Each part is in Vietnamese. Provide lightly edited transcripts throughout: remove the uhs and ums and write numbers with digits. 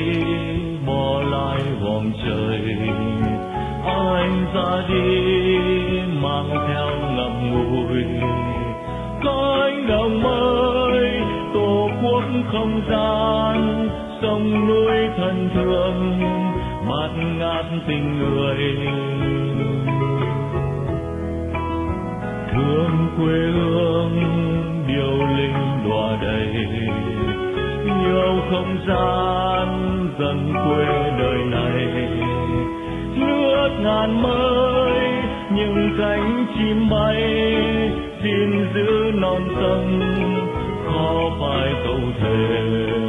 bỏ lại vòng trời. Anh ra đi mang theo ngậm ngùi cánh đồng mới, tổ quốc không gian, sông núi thân thương, bát ngát tình người. Thương quê hương điệu linh đọa đầy, yêu không gian dần quê đời này. Nước ngàn mới những cánh chim bay, xin giữ non sông khó phải câu thề.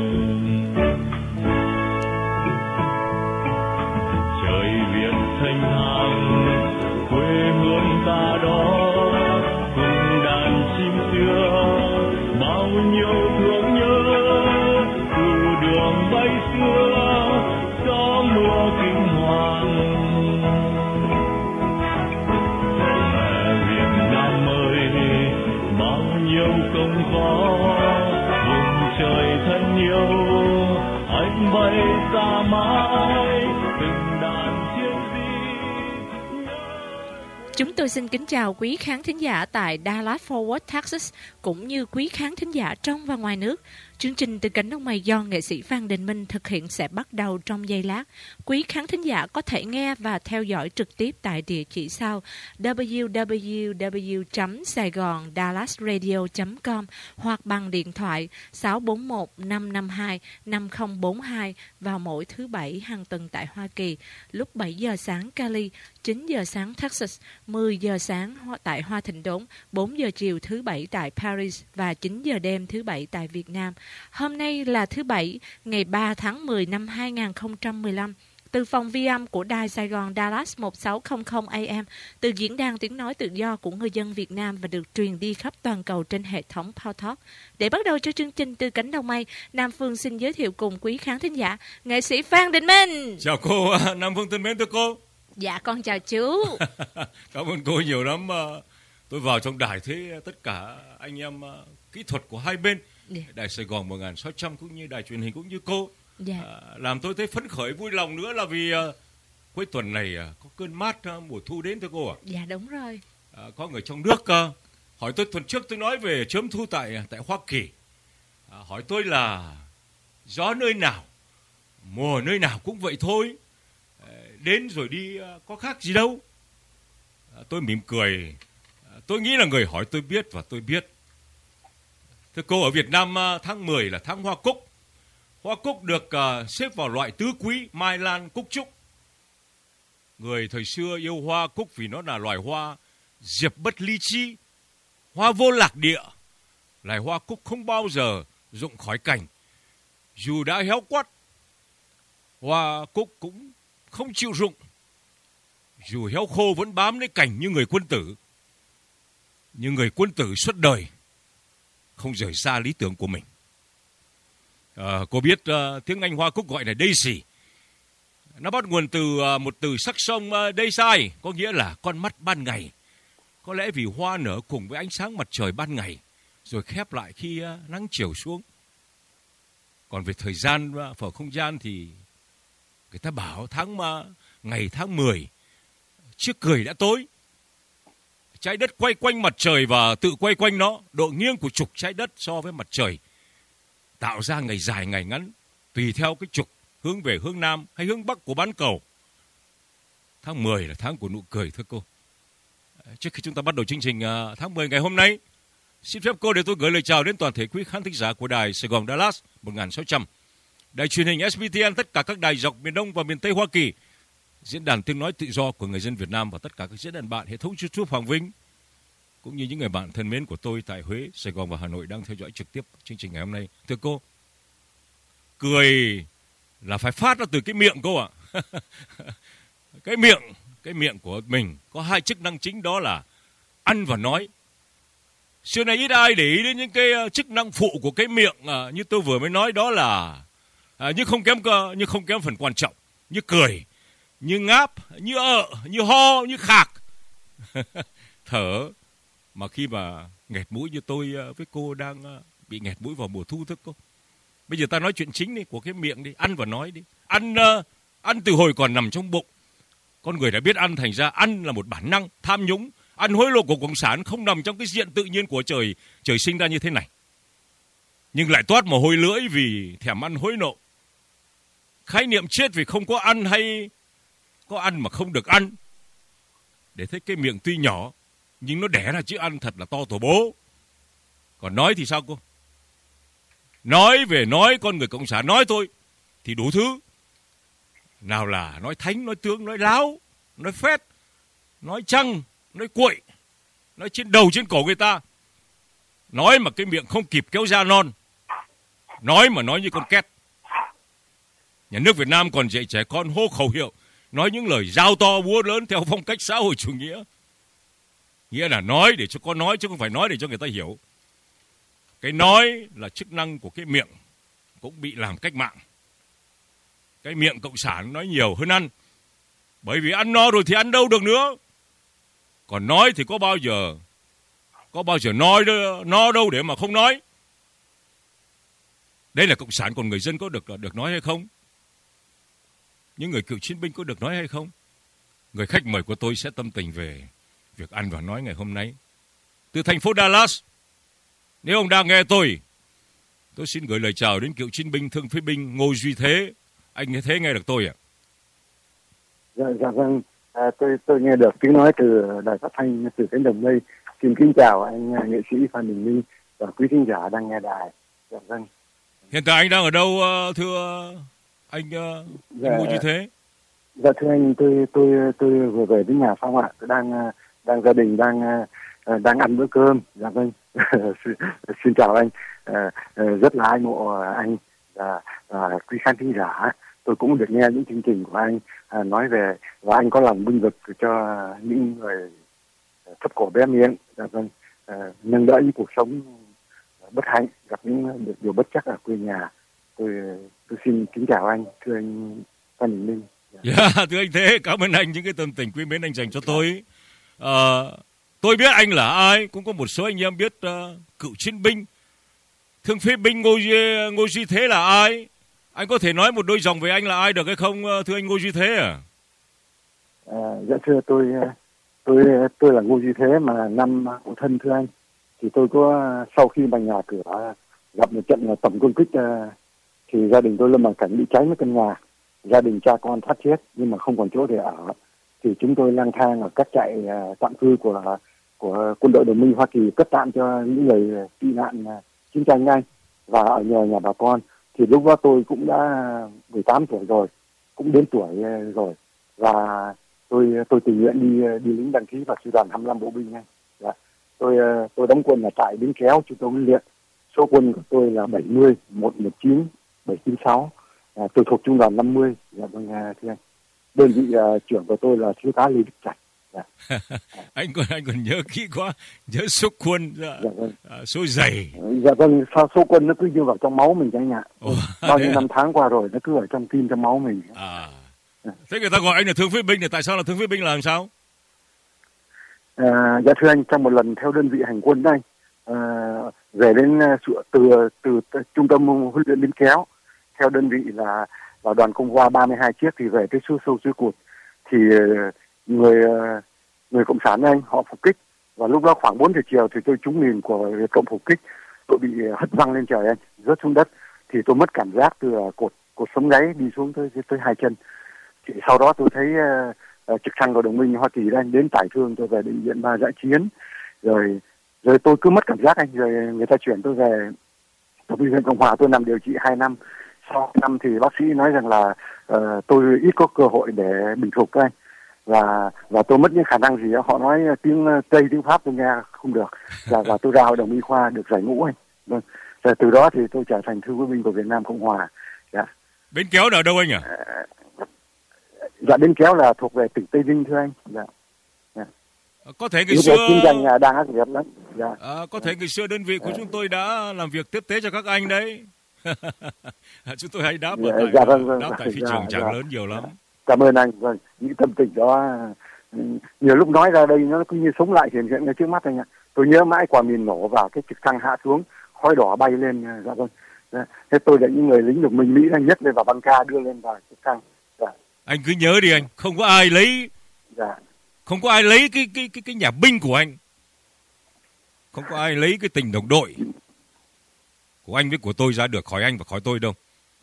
Trời Việt thanh thang quê hương ta đó, cùng đàn chim xưa bao nhiêu thương nhớ. Từ đường bay xưa gió mùa kinh hoàng, mẹ Việt Nam ơi bao nhiêu công khó, vùng trời thân yêu anh bay xa mãi từng đàn chiến sĩ. Chúng tôi xin kính chào quý khán thính giả tại Dallas Fort Worth, Texas, cũng như quý khán thính giả trong và ngoài nước. Chương trình Từ Cánh Đồng Mày do nghệ sĩ Phan Đình Minh thực hiện sẽ bắt đầu trong giây lát. Quý khán thính giả có thể nghe và theo dõi trực tiếp tại địa chỉ sau www.saigondallasradio.com hoặc bằng điện thoại 641-552-5042 vào mỗi thứ Bảy hàng tuần tại Hoa Kỳ, lúc 7 giờ sáng Cali, 9 giờ sáng Texas, 10 giờ sáng tại Hoa Thịnh Đốn, 4 giờ chiều thứ Bảy tại Paris và 9 giờ đêm thứ Bảy tại Việt Nam. Hôm nay là thứ Bảy, ngày 3 tháng 10 năm 2015. Từ phòng vi âm của Đài Sài Gòn Dallas 1600 AM, từ diễn đàn tiếng nói tự do của người dân Việt Nam và được truyền đi khắp toàn cầu trên hệ thống Powtalk. Để bắt đầu cho chương trình Từ Cánh Đồng Mây, Nam Phương xin giới thiệu cùng quý khán thính giả, nghệ sĩ Phan Đình Minh. Chào cô, Nam Phương thân mến thưa cô. Dạ con chào chú. Cảm ơn cô nhiều lắm. Tôi vào trong đài thấy tất cả anh em kỹ thuật của hai bên, Đài Sài Gòn 1600 cũng như đài truyền hình cũng như cô. Làm tôi thấy phấn khởi vui lòng nữa là vì cuối tuần này có cơn mát mùa thu đến thưa cô ạ. Dạ đúng rồi. Có người trong nước hỏi tôi tuần trước tôi nói về chớm thu tại Hoa Kỳ. Hỏi tôi là gió nơi nào, mùa nơi nào cũng vậy thôi, đến rồi đi có khác gì đâu. Tôi mỉm cười. Tôi nghĩ là người hỏi tôi biết và tôi biết. Thưa cô, ở Việt Nam tháng 10 là tháng hoa cúc. Hoa cúc được xếp vào loại tứ quý mai lan cúc trúc. Người thời xưa yêu hoa cúc vì nó là loài hoa diệp bất ly chi, hoa vô lạc địa. Loài hoa cúc không bao giờ rụng khỏi cành. Dù đã héo quắt, hoa cúc cũng không chịu rụng. Dù héo khô vẫn bám lấy cành như người quân tử. Nhưng người quân tử suốt đời không rời xa lý tưởng của mình. Cô biết tiếng Anh hoa cúc gọi là daisy. Nó bắt nguồn từ một từ sắc sông daisy, có nghĩa là con mắt ban ngày. Có lẽ vì hoa nở cùng với ánh sáng mặt trời ban ngày, rồi khép lại khi nắng chiều xuống. Còn về thời gian và không gian thì người ta bảo ngày tháng 10, chiếc cười đã tối. Trái đất quay quanh mặt trời và tự quay quanh nó. Độ nghiêng của trục trái đất so với mặt trời tạo ra ngày dài ngày ngắn tùy theo cái trục hướng về hướng Nam hay hướng Bắc của bán cầu. Tháng 10 là tháng của nụ cười thưa cô. Trước khi chúng ta bắt đầu chương trình tháng 10 ngày hôm nay, xin phép cô để tôi gửi lời chào đến toàn thể quý khán thính giả của Đài Sài Gòn Dallas 1600, Đài truyền hình SBTN, tất cả các đài dọc miền Đông và miền Tây Hoa Kỳ, diễn đàn tiếng nói tự do của người dân Việt Nam và tất cả các diễn đàn bạn hệ thống YouTube Hoàng Vinh, cũng như những người bạn thân mến của tôi tại Huế, Sài Gòn và Hà Nội đang theo dõi trực tiếp chương trình ngày hôm nay. Thưa cô, cười là phải phát ra từ cái miệng cô ạ. Cái miệng của mình có hai chức năng chính, đó là ăn và nói. Xưa này ít ai để ý đến những cái chức năng phụ của cái miệng như tôi vừa mới nói, đó là nhưng không kém phần quan trọng, như cười, như ngáp, như như ho, như khạc, thở. Mà khi mà nghẹt mũi như tôi với cô đang bị nghẹt mũi vào mùa thu thưa cô, Bây giờ ta nói chuyện chính đi, của cái miệng đi, ăn và nói đi. Ăn từ hồi còn nằm trong bụng. Con người đã biết ăn, thành ra ăn là một bản năng. Tham nhũng, ăn hối lộ của cộng sản không nằm trong cái diện tự nhiên của trời sinh ra như thế này. Nhưng lại toát mồ hôi lưỡi vì thèm ăn hối lộ. Khái niệm chết vì không có ăn hay có ăn mà không được ăn. Để thấy cái miệng tuy nhỏ nhưng nó đẻ ra chữ ăn thật là to tổ bố. Còn nói thì sao cô? Nói về nói, con người cộng sản nói thôi thì đủ thứ. Nào là nói thánh, nói tướng, nói láo, nói phét, nói chăng, nói cuội, nói trên đầu trên cổ người ta. Nói mà cái miệng không kịp kéo ra non. Nói mà nói như con két. Nhà nước Việt Nam còn dạy trẻ con hô khẩu hiệu, nói những lời dao to búa lớn theo phong cách xã hội chủ nghĩa. Nghĩa là nói để cho con nói chứ không phải nói để cho người ta hiểu. Cái nói là chức năng của cái miệng cũng bị làm cách mạng. Cái miệng cộng sản nói nhiều hơn ăn. Bởi vì ăn no rồi thì ăn đâu được nữa. Còn nói thì có bao giờ nói no đâu để mà không nói. Đây là cộng sản, còn người dân có được nói hay không? Những người cựu chiến binh có được nói hay không? Người khách mời của tôi sẽ tâm tình về việc ăn và nói ngày hôm nay. Từ thành phố Dallas, nếu ông đang nghe tôi xin gửi lời chào đến cựu chiến binh, thương phế binh Ngô Duy Thế. Anh Thế nghe được tôi ạ? Dạ vâng, tôi nghe được tiếng nói từ đài phát thanh từ cánh đồng mây. Xin kính chào anh nghệ sĩ Phan Đình Minh và quý khán giả đang nghe đài. Dạ vâng. Hiện tại anh đang ở đâu thưa anh Ngô Duy Thế? Dạ thưa anh, tôi vừa về đến nhà Phong ạ. Tôi đang gia đình đang ăn bữa cơm. Dạ vâng. Xin chào anh. Rất là ái mộ anh và quý khán thính giả. Tôi cũng được nghe những chương trình của anh nói về, và anh có lòng binh vực cho những người thấp cổ bé miệng. Dạ vâng. Nâng đỡ những cuộc sống bất hạnh, gặp những điều bất chắc ở quê nhà. Tôi xin kính chào anh, thưa anh Phan Đình Minh. Thưa anh Thế, cảm ơn anh những cái tâm tình quý mến anh dành cho tôi. Tôi biết anh là ai, cũng có một số anh em biết cựu chiến binh, thương phế binh Ngô Duy Thế là ai. Anh có thể nói một đôi dòng về anh là ai được hay không, thưa anh Ngô Duy Thế à? Dạ thưa tôi là Ngô Duy Thế, mà năm cụ thân thưa anh. Thì tôi có, sau khi mà nhà cửa gặp một trận tổng công kích thì gia đình tôi lâm vào cảnh bị cháy mất căn nhà. Gia đình cha con thoát chết nhưng mà không còn chỗ để ở. Thì chúng tôi lang thang ở các trại tạm cư của quân đội đồng minh Hoa Kỳ cấp tạm cho những người tị nạn chiến tranh ngay, và ở nhờ nhà bà con. Thì lúc đó tôi cũng đã 18 tuổi rồi, cũng đến tuổi rồi, và tôi tình nguyện đi lính đăng ký vào sư đoàn 25 bộ binh ngay. Dạ. Tôi đóng quân ở trại Bến Kéo, trung tâm huấn luyện. Số quân của tôi là 70 119 796. Tôi thuộc trung đoàn 50. Dạ vâng thưa anh. Đơn vị trưởng của tôi là thiếu tá Lê Đức Trạch. Dạ. anh còn nhớ kỹ quá, nhớ số quân, vâng. số giày. Dạ vâng, sao số quân nó cứ như vào trong máu mình anh ạ. Bao nhiêu năm tháng qua rồi nó cứ ở trong tim trong máu mình. Thế người ta gọi anh là thương phế binh, thì tại sao là thương phế binh là làm sao? Dạ thưa anh, trong một lần theo đơn vị hành quân đây, về đến từ trung tâm huấn luyện Bến Kéo, theo đơn vị là đoàn công hoa 32 chiếc, thì về tới sâu suối cụt thì người cộng sản anh họ phục kích, và lúc đó khoảng 4 giờ chiều thì tôi trúng mìn của Việt Cộng phục kích, tôi bị hất văng lên trời anh, rớt xuống đất. Thì tôi mất cảm giác từ cột sống gáy đi xuống tới hai chân. Thì sau đó tôi thấy trực thăng của đồng minh Hoa Kỳ đang đến tải thương tôi về bệnh viện 3 dã chiến, rồi tôi cứ mất cảm giác anh, rồi người ta chuyển tôi về bệnh viện Cộng hòa. Tôi nằm điều trị 2 năm. Sau năm thì bác sĩ nói rằng là tôi ít có cơ hội để bình phục anh, và tôi mất những khả năng gì đó. Họ nói tiếng Tây, tiếng Pháp tôi nghe không được, và tôi ra hội đồng y khoa được giải ngũ anh. Vâng. Rồi từ đó thì tôi trở thành thương phế binh của Việt Nam Cộng hòa. Dạ. Bến Kéo là ở đâu anh ạ? Dạ Bến Kéo là thuộc về tỉnh Tây Ninh thưa anh. Dạ. Có thể ngày xưa chiến tranh đang ác liệt lắm. Dạ. Có thể ngày xưa đơn vị của chúng tôi đã làm việc tiếp tế cho các anh đấy. Chúng tôi hay đáp tại phi trường Tràng Lớn nhiều lắm. Cảm ơn anh. Vâng, những tâm tình đó nhiều lúc nói ra đây nó cứ như sống lại hiện hiện ngay trước mắt anh ạ. Tôi nhớ mãi quả mìn nổ vào cái trực thăng hạ xuống, khói đỏ bay lên. Dạ vâng. Thế tôi là những người lính được mình Mỹ đang nhất lên vào băng ca đưa lên vào trực thăng. Anh cứ nhớ đi anh, không có ai lấy cái nhà binh của anh, không có ai lấy cái tình đồng đội của anh với của tôi ra được khỏi anh và khỏi tôi đâu.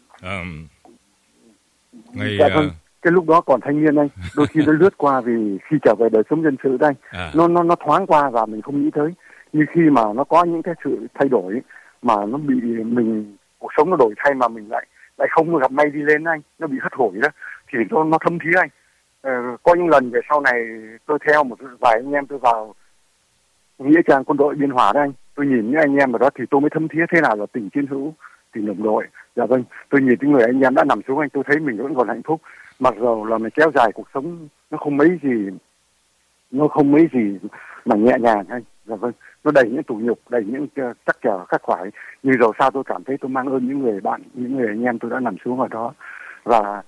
Cái lúc đó còn thanh niên anh, đôi khi nó lướt qua vì khi trở về đời sống dân sự đây, nó thoáng qua và mình không nghĩ tới. Nhưng khi mà nó có những cái sự thay đổi mà nó bị mình cuộc sống nó đổi thay mà mình lại không gặp may đi lên anh, nó bị hất hủi đó, thì nó thâm thía anh. Có những lần về sau này tôi theo một vài anh em tôi vào nghĩa trang quân đội Biên Hòa đó anh, tôi nhìn những anh em ở đó thì tôi mới thâm thía thế nào là tình chiến hữu, tình đồng đội. Dạ vâng, tôi nhìn những người anh em đã nằm xuống anh, tôi thấy mình vẫn còn hạnh phúc, mặc dù là mình kéo dài cuộc sống nó không mấy gì mà nhẹ nhàng anh. Dạ vâng, nó đầy những tủ nhục, đầy những trắc trở khắc khoải, nhưng dù sao tôi cảm thấy tôi mang ơn những người bạn, những người anh em tôi đã nằm xuống ở đó. Và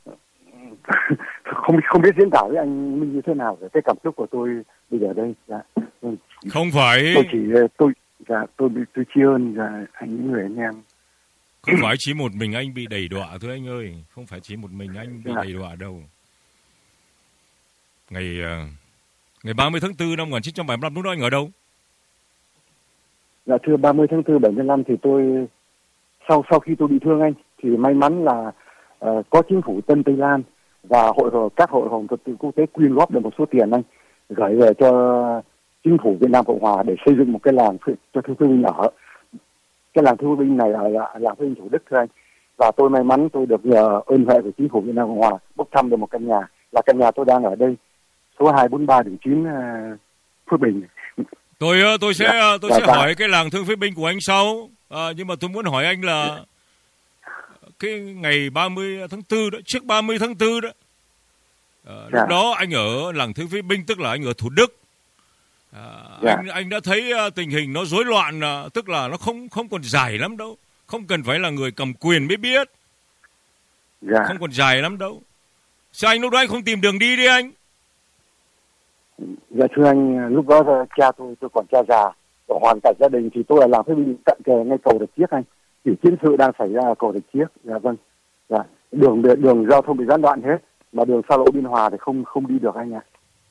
không biết diễn tả với anh Minh như thế nào về cái cảm xúc của tôi bây giờ đây. Dạ. Không phải tôi tri ân anh những người anh em. Không phải chỉ một mình anh bị đày đọa thôi anh ơi, không phải chỉ một mình anh bị đày đọa đâu. Ngày 30 tháng 4 năm 1975 lúc đó anh ở đâu? Dạ thưa, 30 tháng 4 75 thì tôi sau khi tôi bị thương anh thì may mắn là có chính phủ Tân Tây Lan và các hội hồng trật tự quốc tế quyên góp được một số tiền anh gửi về cho chính phủ Việt Nam Cộng Hòa để xây dựng một cái làng cho thương binh ở. Cái làng thương binh này là làng thương binh Thủ Đức thưa anh. Và tôi may mắn tôi được nhờ ơn huệ của chính phủ Việt Nam Cộng Hòa bốc thăm được một căn nhà, là căn nhà tôi đang ở đây, số 243 đường 9 Phước Bình. Tôi sẽ hỏi cái làng thương phế binh của anh sau, nhưng mà tôi muốn hỏi anh là cái ngày 30 tháng 4 đó, trước 30 tháng 4 đó, lúc đó anh ở làng thương phế binh, tức là anh ở Thủ Đức. Anh đã thấy tình hình nó rối loạn, tức là nó không còn dài lắm đâu, không cần phải là người cầm quyền mới biết, không còn dài lắm đâu. Sao anh lúc đó anh không tìm đường đi anh? Dạ thưa anh, lúc đó cha tôi còn cha già, ở hoàn cảnh gia đình thì tôi là làm phế binh cận kề ngay cầu Rạch Chiếc anh, thì chiến sự đang xảy ra ở cầu Rạch Chiếc. Dạ vâng, dạ đường giao thông bị gián đoạn hết, mà đường xa lộ Biên Hòa thì không đi được anh ạ.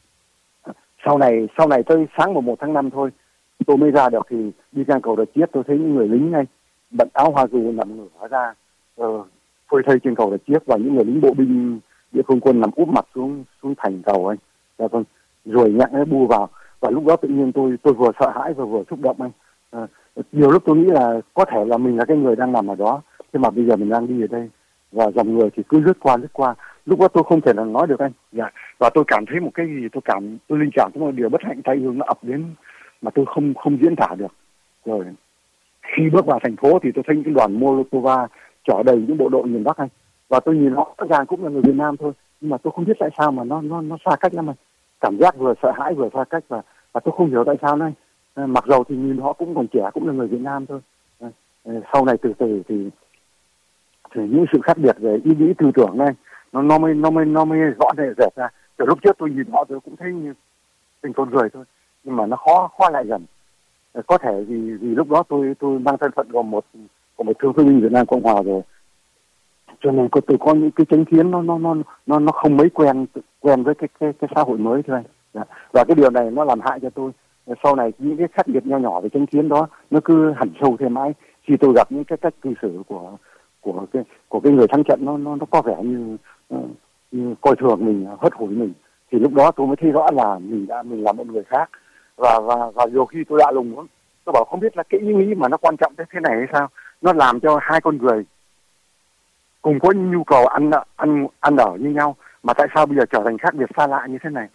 Sau này tới sáng 1 tháng 5 thôi tôi mới ra được, thì đi ngang cầu Rạch Chiếc tôi thấy những người lính anh bận áo hoa dù nằm ngửa ra phơi thây trên cầu Rạch Chiếc, và những người lính bộ binh địa phương quân nằm úp mặt xuống thành cầu anh. Dạ vâng, rồi nhặt cái bu vào, và lúc đó tự nhiên tôi vừa sợ hãi và vừa xúc động anh. Nhiều lúc tôi nghĩ là có thể là mình là cái người đang nằm ở đó, nhưng mà bây giờ mình đang đi ở đây và dòng người thì cứ lướt qua. Lúc đó tôi không thể là nói được anh. Dạ. Và tôi cảm thấy một cái gì, tôi linh cảm thấy một điều bất hạnh tai ương nó ập đến mà tôi không diễn tả được. Rồi khi bước vào thành phố thì tôi thấy cái đoàn Molotova chở đầy những bộ đội miền Bắc anh, và tôi nhìn họ rõ ràng cũng là người Việt Nam thôi, nhưng mà tôi không biết tại sao mà nó xa cách lắm anh. Cảm giác vừa sợ hãi vừa xa cách, và tôi không hiểu tại sao này. Mặc dầu thì nhìn họ cũng còn trẻ, cũng là người Việt Nam thôi. Sau này từ từ thì những sự khác biệt về ý nghĩ tư tưởng này nó mới rõ rệt ra. Từ lúc trước tôi nhìn họ tôi cũng thấy như tình con người thôi, nhưng mà nó khó lại dần. Có thể vì lúc đó tôi mang thân phận của một thương binh Việt Nam Cộng Hòa rồi, cho nên tôi có những cái chánh kiến nó không mấy quen với cái xã hội mới thôi anh. Và cái điều này nó làm hại cho tôi. Sau này những cái khác biệt nho nhỏ về chánh kiến đó nó cứ hằn sâu thêm mãi. Khi tôi gặp những cái cách cư xử của cái người thắng trận nó có vẻ như coi thường mình, hất hủi mình, thì lúc đó tôi mới thấy rõ là mình là một người khác. Và nhiều khi tôi lạ lùng lắm, tôi bảo không biết là cái ý nghĩ mà nó quan trọng thế này hay sao, nó làm cho hai con người cùng có nhu cầu ăn ở như nhau mà tại sao bây giờ trở thành khác biệt xa lạ như thế này.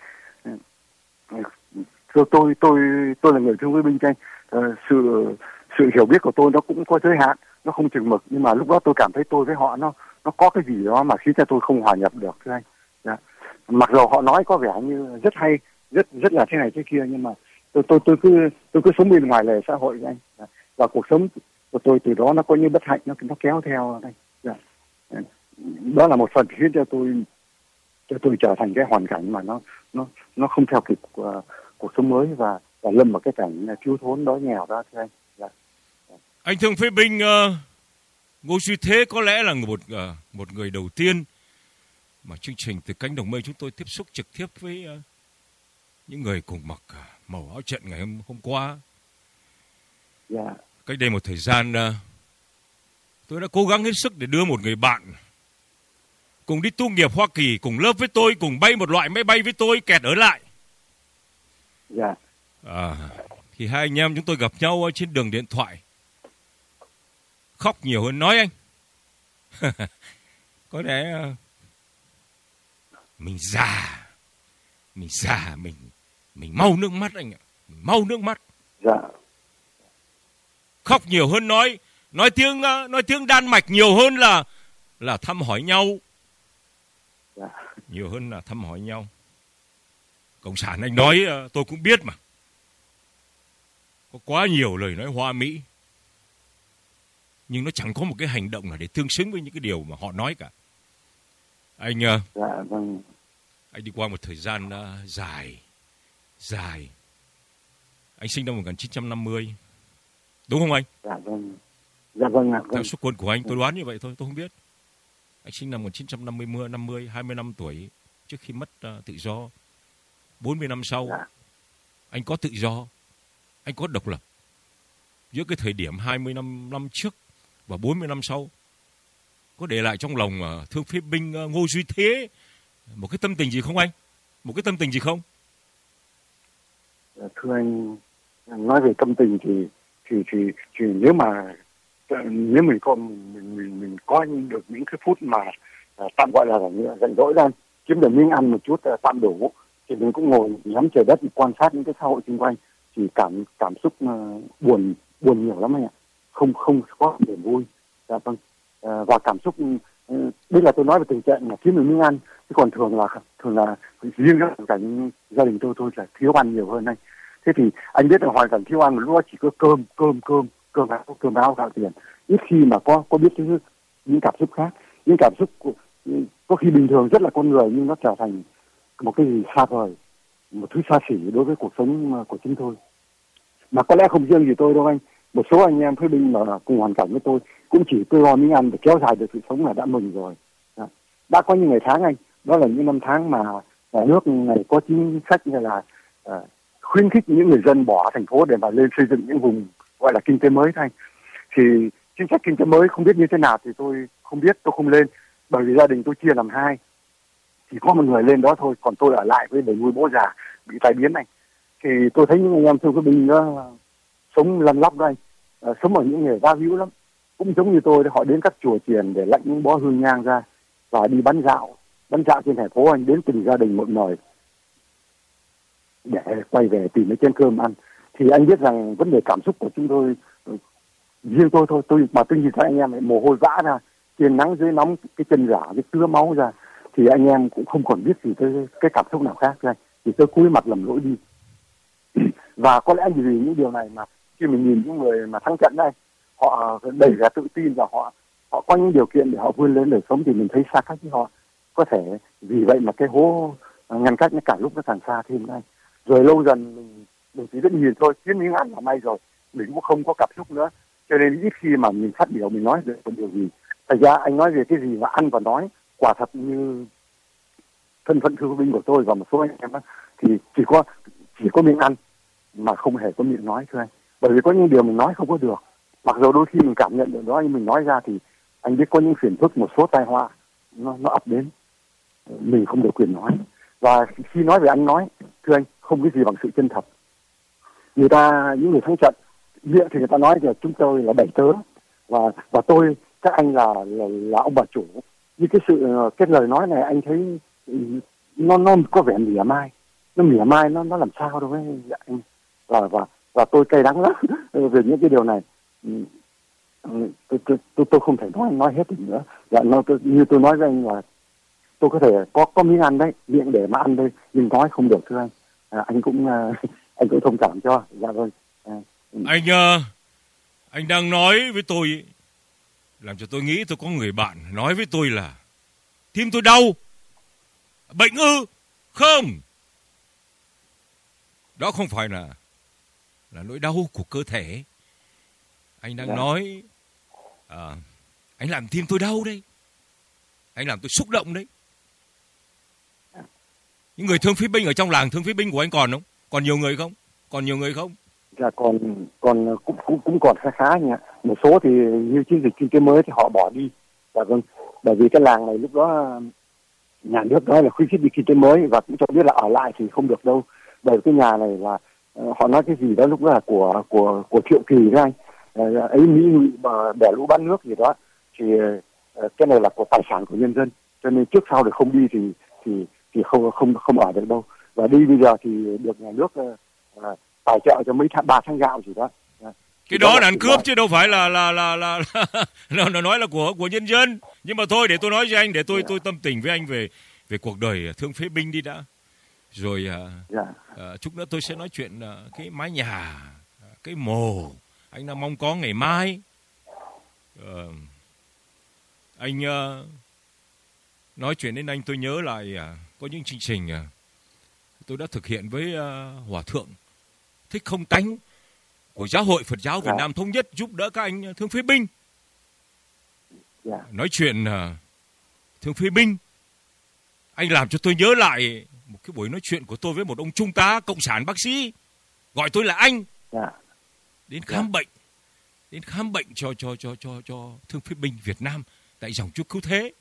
Tôi là người thương phế binh anh, sự hiểu biết của tôi nó cũng có giới hạn, nó không chừng mực, nhưng mà lúc đó tôi cảm thấy tôi với họ nó có cái gì đó mà khiến cho tôi không hòa nhập được thưa anh. Dạ. Mặc dù họ nói có vẻ như rất hay, rất là thế này thế kia, nhưng mà tôi cứ sống bên ngoài lề xã hội với anh. Dạ. Và cuộc sống của tôi từ đó nó có như bất hạnh, nó kéo theo anh. Dạ. Đó là một phần khiến cho tôi trở thành cái hoàn cảnh mà nó không theo kịp cuộc sống mới, và lâm vào cái cảnh thiếu thốn đói nghèo đó thưa anh. Dạ. Anh thương phế binh Ngô Duy Thế có lẽ là một người đầu tiên mà chương trình Từ Cánh Đồng Mây chúng tôi tiếp xúc trực tiếp với những người cùng mặc màu áo trận ngày hôm qua. Dạ. Cách đây một thời gian tôi đã cố gắng hết sức để đưa một người bạn cùng đi tu nghiệp Hoa Kỳ, cùng lớp với tôi, cùng bay một loại máy bay với tôi, kẹt ở lại. Dạ. Thì hai anh em chúng tôi gặp nhau trên đường điện thoại. Khóc nhiều hơn nói anh. Có lẽ mình già, mình mau nước mắt anh ạ, mình mau nước mắt. Dạ. Khóc nhiều hơn nói tiếng Đan Mạch nhiều hơn là thăm hỏi nhau. Dạ. Nhiều hơn là thăm hỏi nhau. Cộng sản anh nói tôi cũng biết mà. Có quá nhiều lời nói hoa mỹ, nhưng nó chẳng có một cái hành động nào để tương xứng với những cái điều mà họ nói cả. Anh Dạ, vâng. Anh đi qua một thời gian dài. Anh sinh năm 1950, đúng không anh? Dạ vâng. Dạ vâng ạ. Theo số quân của anh tôi đoán như vậy thôi, tôi không biết. Anh sinh năm 1950, 20 năm tuổi trước khi mất tự do. 40 năm sau, dạ. Anh có tự do, anh có độc lập. Giữa cái thời điểm 20 năm trước và 40 năm sau, có để lại trong lòng thương phế binh Ngô Duy Thế một cái tâm tình gì không anh? Một cái tâm tình gì không? Thưa anh, nói về tâm tình thì nếu mình có được những cái phút mà tạm gọi là rảnh rỗi ra, kiếm được miếng ăn một chút tạm đủ, thì mình cũng ngồi ngắm trời đất, quan sát những cái xã hội xung quanh, thì cảm xúc buồn nhiều lắm anh ạ, không có niềm vui. Dạ vâng. Và cảm xúc đây là tôi nói về tình trạng mà kiếm được miếng ăn, chứ còn thường là riêng cái hoàn cảnh gia đình tôi là thiếu ăn nhiều hơn anh. Thế thì anh biết là hoàn cảnh thiếu ăn một lúc chỉ có cơm áo gạo tiền, ít khi mà có biết những cảm xúc khác, những cảm xúc có khi bình thường rất là con người, nhưng nó trở thành một cái gì xa vời, một thứ xa xỉ đối với cuộc sống của chúng tôi. Mà có lẽ không riêng gì tôi đâu anh, một số anh em phế binh mà cùng hoàn cảnh với tôi cũng chỉ tôi lo miếng ăn để kéo dài được sự sống là đã mừng rồi. Đã có những ngày tháng anh, đó là những năm tháng mà nhà nước này có chính sách như là khuyến khích những người dân bỏ thành phố để mà lên xây dựng những vùng gọi là kinh tế mới thôi. Thì chính sách kinh tế mới không biết như thế nào thì tôi không biết, tôi không lên, bởi vì gia đình tôi chia làm hai, chỉ có một người lên đó thôi, còn tôi ở lại với để nuôi bố già bị tai biến này. Thì tôi thấy những anh em thương phế binh đó sống lăn lóc đó anh, sống ở những nghề gia hữu lắm, cũng giống như tôi, họ đến các chùa chiền để lãnh những bó hương nhang ra và đi bắn dạo trên thành phố anh, đến từng gia đình một nồi để quay về tìm cái chén cơm ăn. Thì anh biết rằng vấn đề cảm xúc của chúng tôi, riêng tôi thôi, tôi nhìn thấy anh em ấy mồ hôi vã ra, trên nắng dưới nóng, cái chân rã, cái tứa máu ra, thì anh em cũng không còn biết gì tới cái cảm xúc nào khác ra, thì tôi cúi mặt lầm lỗi đi. Và có lẽ vì những điều này mà khi mình nhìn những người mà thắng trận đây, họ đẩy ra tự tin và họ có những điều kiện để họ vươn lên đời sống, thì mình thấy xa cách với họ. Có thể vì vậy mà cái hố ngăn cách nó càng lúc nó càng xa thêm đây. Rồi lâu dần mình chỉ biết nhìn thôi, kiếm miếng ăn là may rồi, mình cũng không có cảm xúc nữa, cho nên ít khi mà mình phát biểu mình nói được một điều gì. Thật ra anh nói về cái gì mà ăn và nói, quả thật như thân phận thương binh của tôi và một số anh em đó, thì chỉ có miệng ăn mà không hề có miệng nói, thưa anh. Bởi vì có những điều mình nói không có được, mặc dù đôi khi mình cảm nhận được đó, nhưng mình nói ra thì anh biết có những phiền phức, một số tai họa nó ập đến, mình không được quyền nói. Và khi nói về anh nói, thưa anh, không cái gì bằng sự chân thật. Những người thắng trận miệng thì người ta nói là chúng tôi là 7 tớ và tôi, các anh là ông bà chủ. Nhưng cái lời nói này anh thấy nó có vẻ mỉa mai, nó làm sao đâu ấy anh. Và tôi cay đắng lắm về những cái điều này. Tôi không thể nói hết được nữa. Dạ, như tôi nói với anh là tôi có thể có miếng ăn đấy, miệng để mà ăn đây, nhưng nói không được, thưa anh. Anh cũng thông cảm cho. Dạ vâng. Anh đang nói với tôi, làm cho tôi nghĩ tôi có người bạn nói với tôi là tim tôi đau, bệnh ư? Không, đó không phải là nỗi đau của cơ thể. Anh đang nói Anh làm tim tôi đau đấy. Anh làm tôi xúc động đấy. Những người thương phế binh ở trong làng thương phế binh của anh còn không? Còn nhiều người không? Còn nhiều người không? Dạ còn cũng còn khá khá nhỉ. Một số thì như chiến dịch kinh tế mới thì họ bỏ đi. Dạ vâng. Bởi vì cái làng này lúc đó nhà nước nói là khuyến khích đi kinh tế mới và cũng cho biết là ở lại thì không được đâu. Bởi vì cái nhà này là họ nói cái gì đó lúc đó là của Triệu Kỳ đấy anh. Ấy Mỹ Ngụy mà bẻ lũ bán nước gì đó thì cái này là của tài sản của nhân dân, cho nên trước sau thì không đi thì không ở được đâu. Và đi bây giờ thì được nhà nước tài trợ cho mấy 3 tháng gạo gì đó. Cái đó là ăn cướp chứ đâu phải là nó nói là của nhân dân. Nhưng mà thôi để tôi nói với anh, để tôi tâm tình với anh về cuộc đời thương phế binh đi đã. Rồi chút nữa tôi sẽ nói chuyện cái mái nhà, cái mồ anh đang mong có ngày mai. Anh nói chuyện đến anh tôi nhớ lại có những chương trình tôi đã thực hiện với Hòa Thượng Thích Không Tánh của Giáo hội Phật giáo Việt Nam Thống Nhất giúp đỡ các anh thương phế binh. Nói chuyện thương phế binh, anh làm cho tôi nhớ lại một cái buổi nói chuyện của tôi với một ông trung tá cộng sản bác sĩ gọi tôi là anh, đến khám bệnh cho thương phế binh Việt Nam tại dòng Chúa Cứu Thế.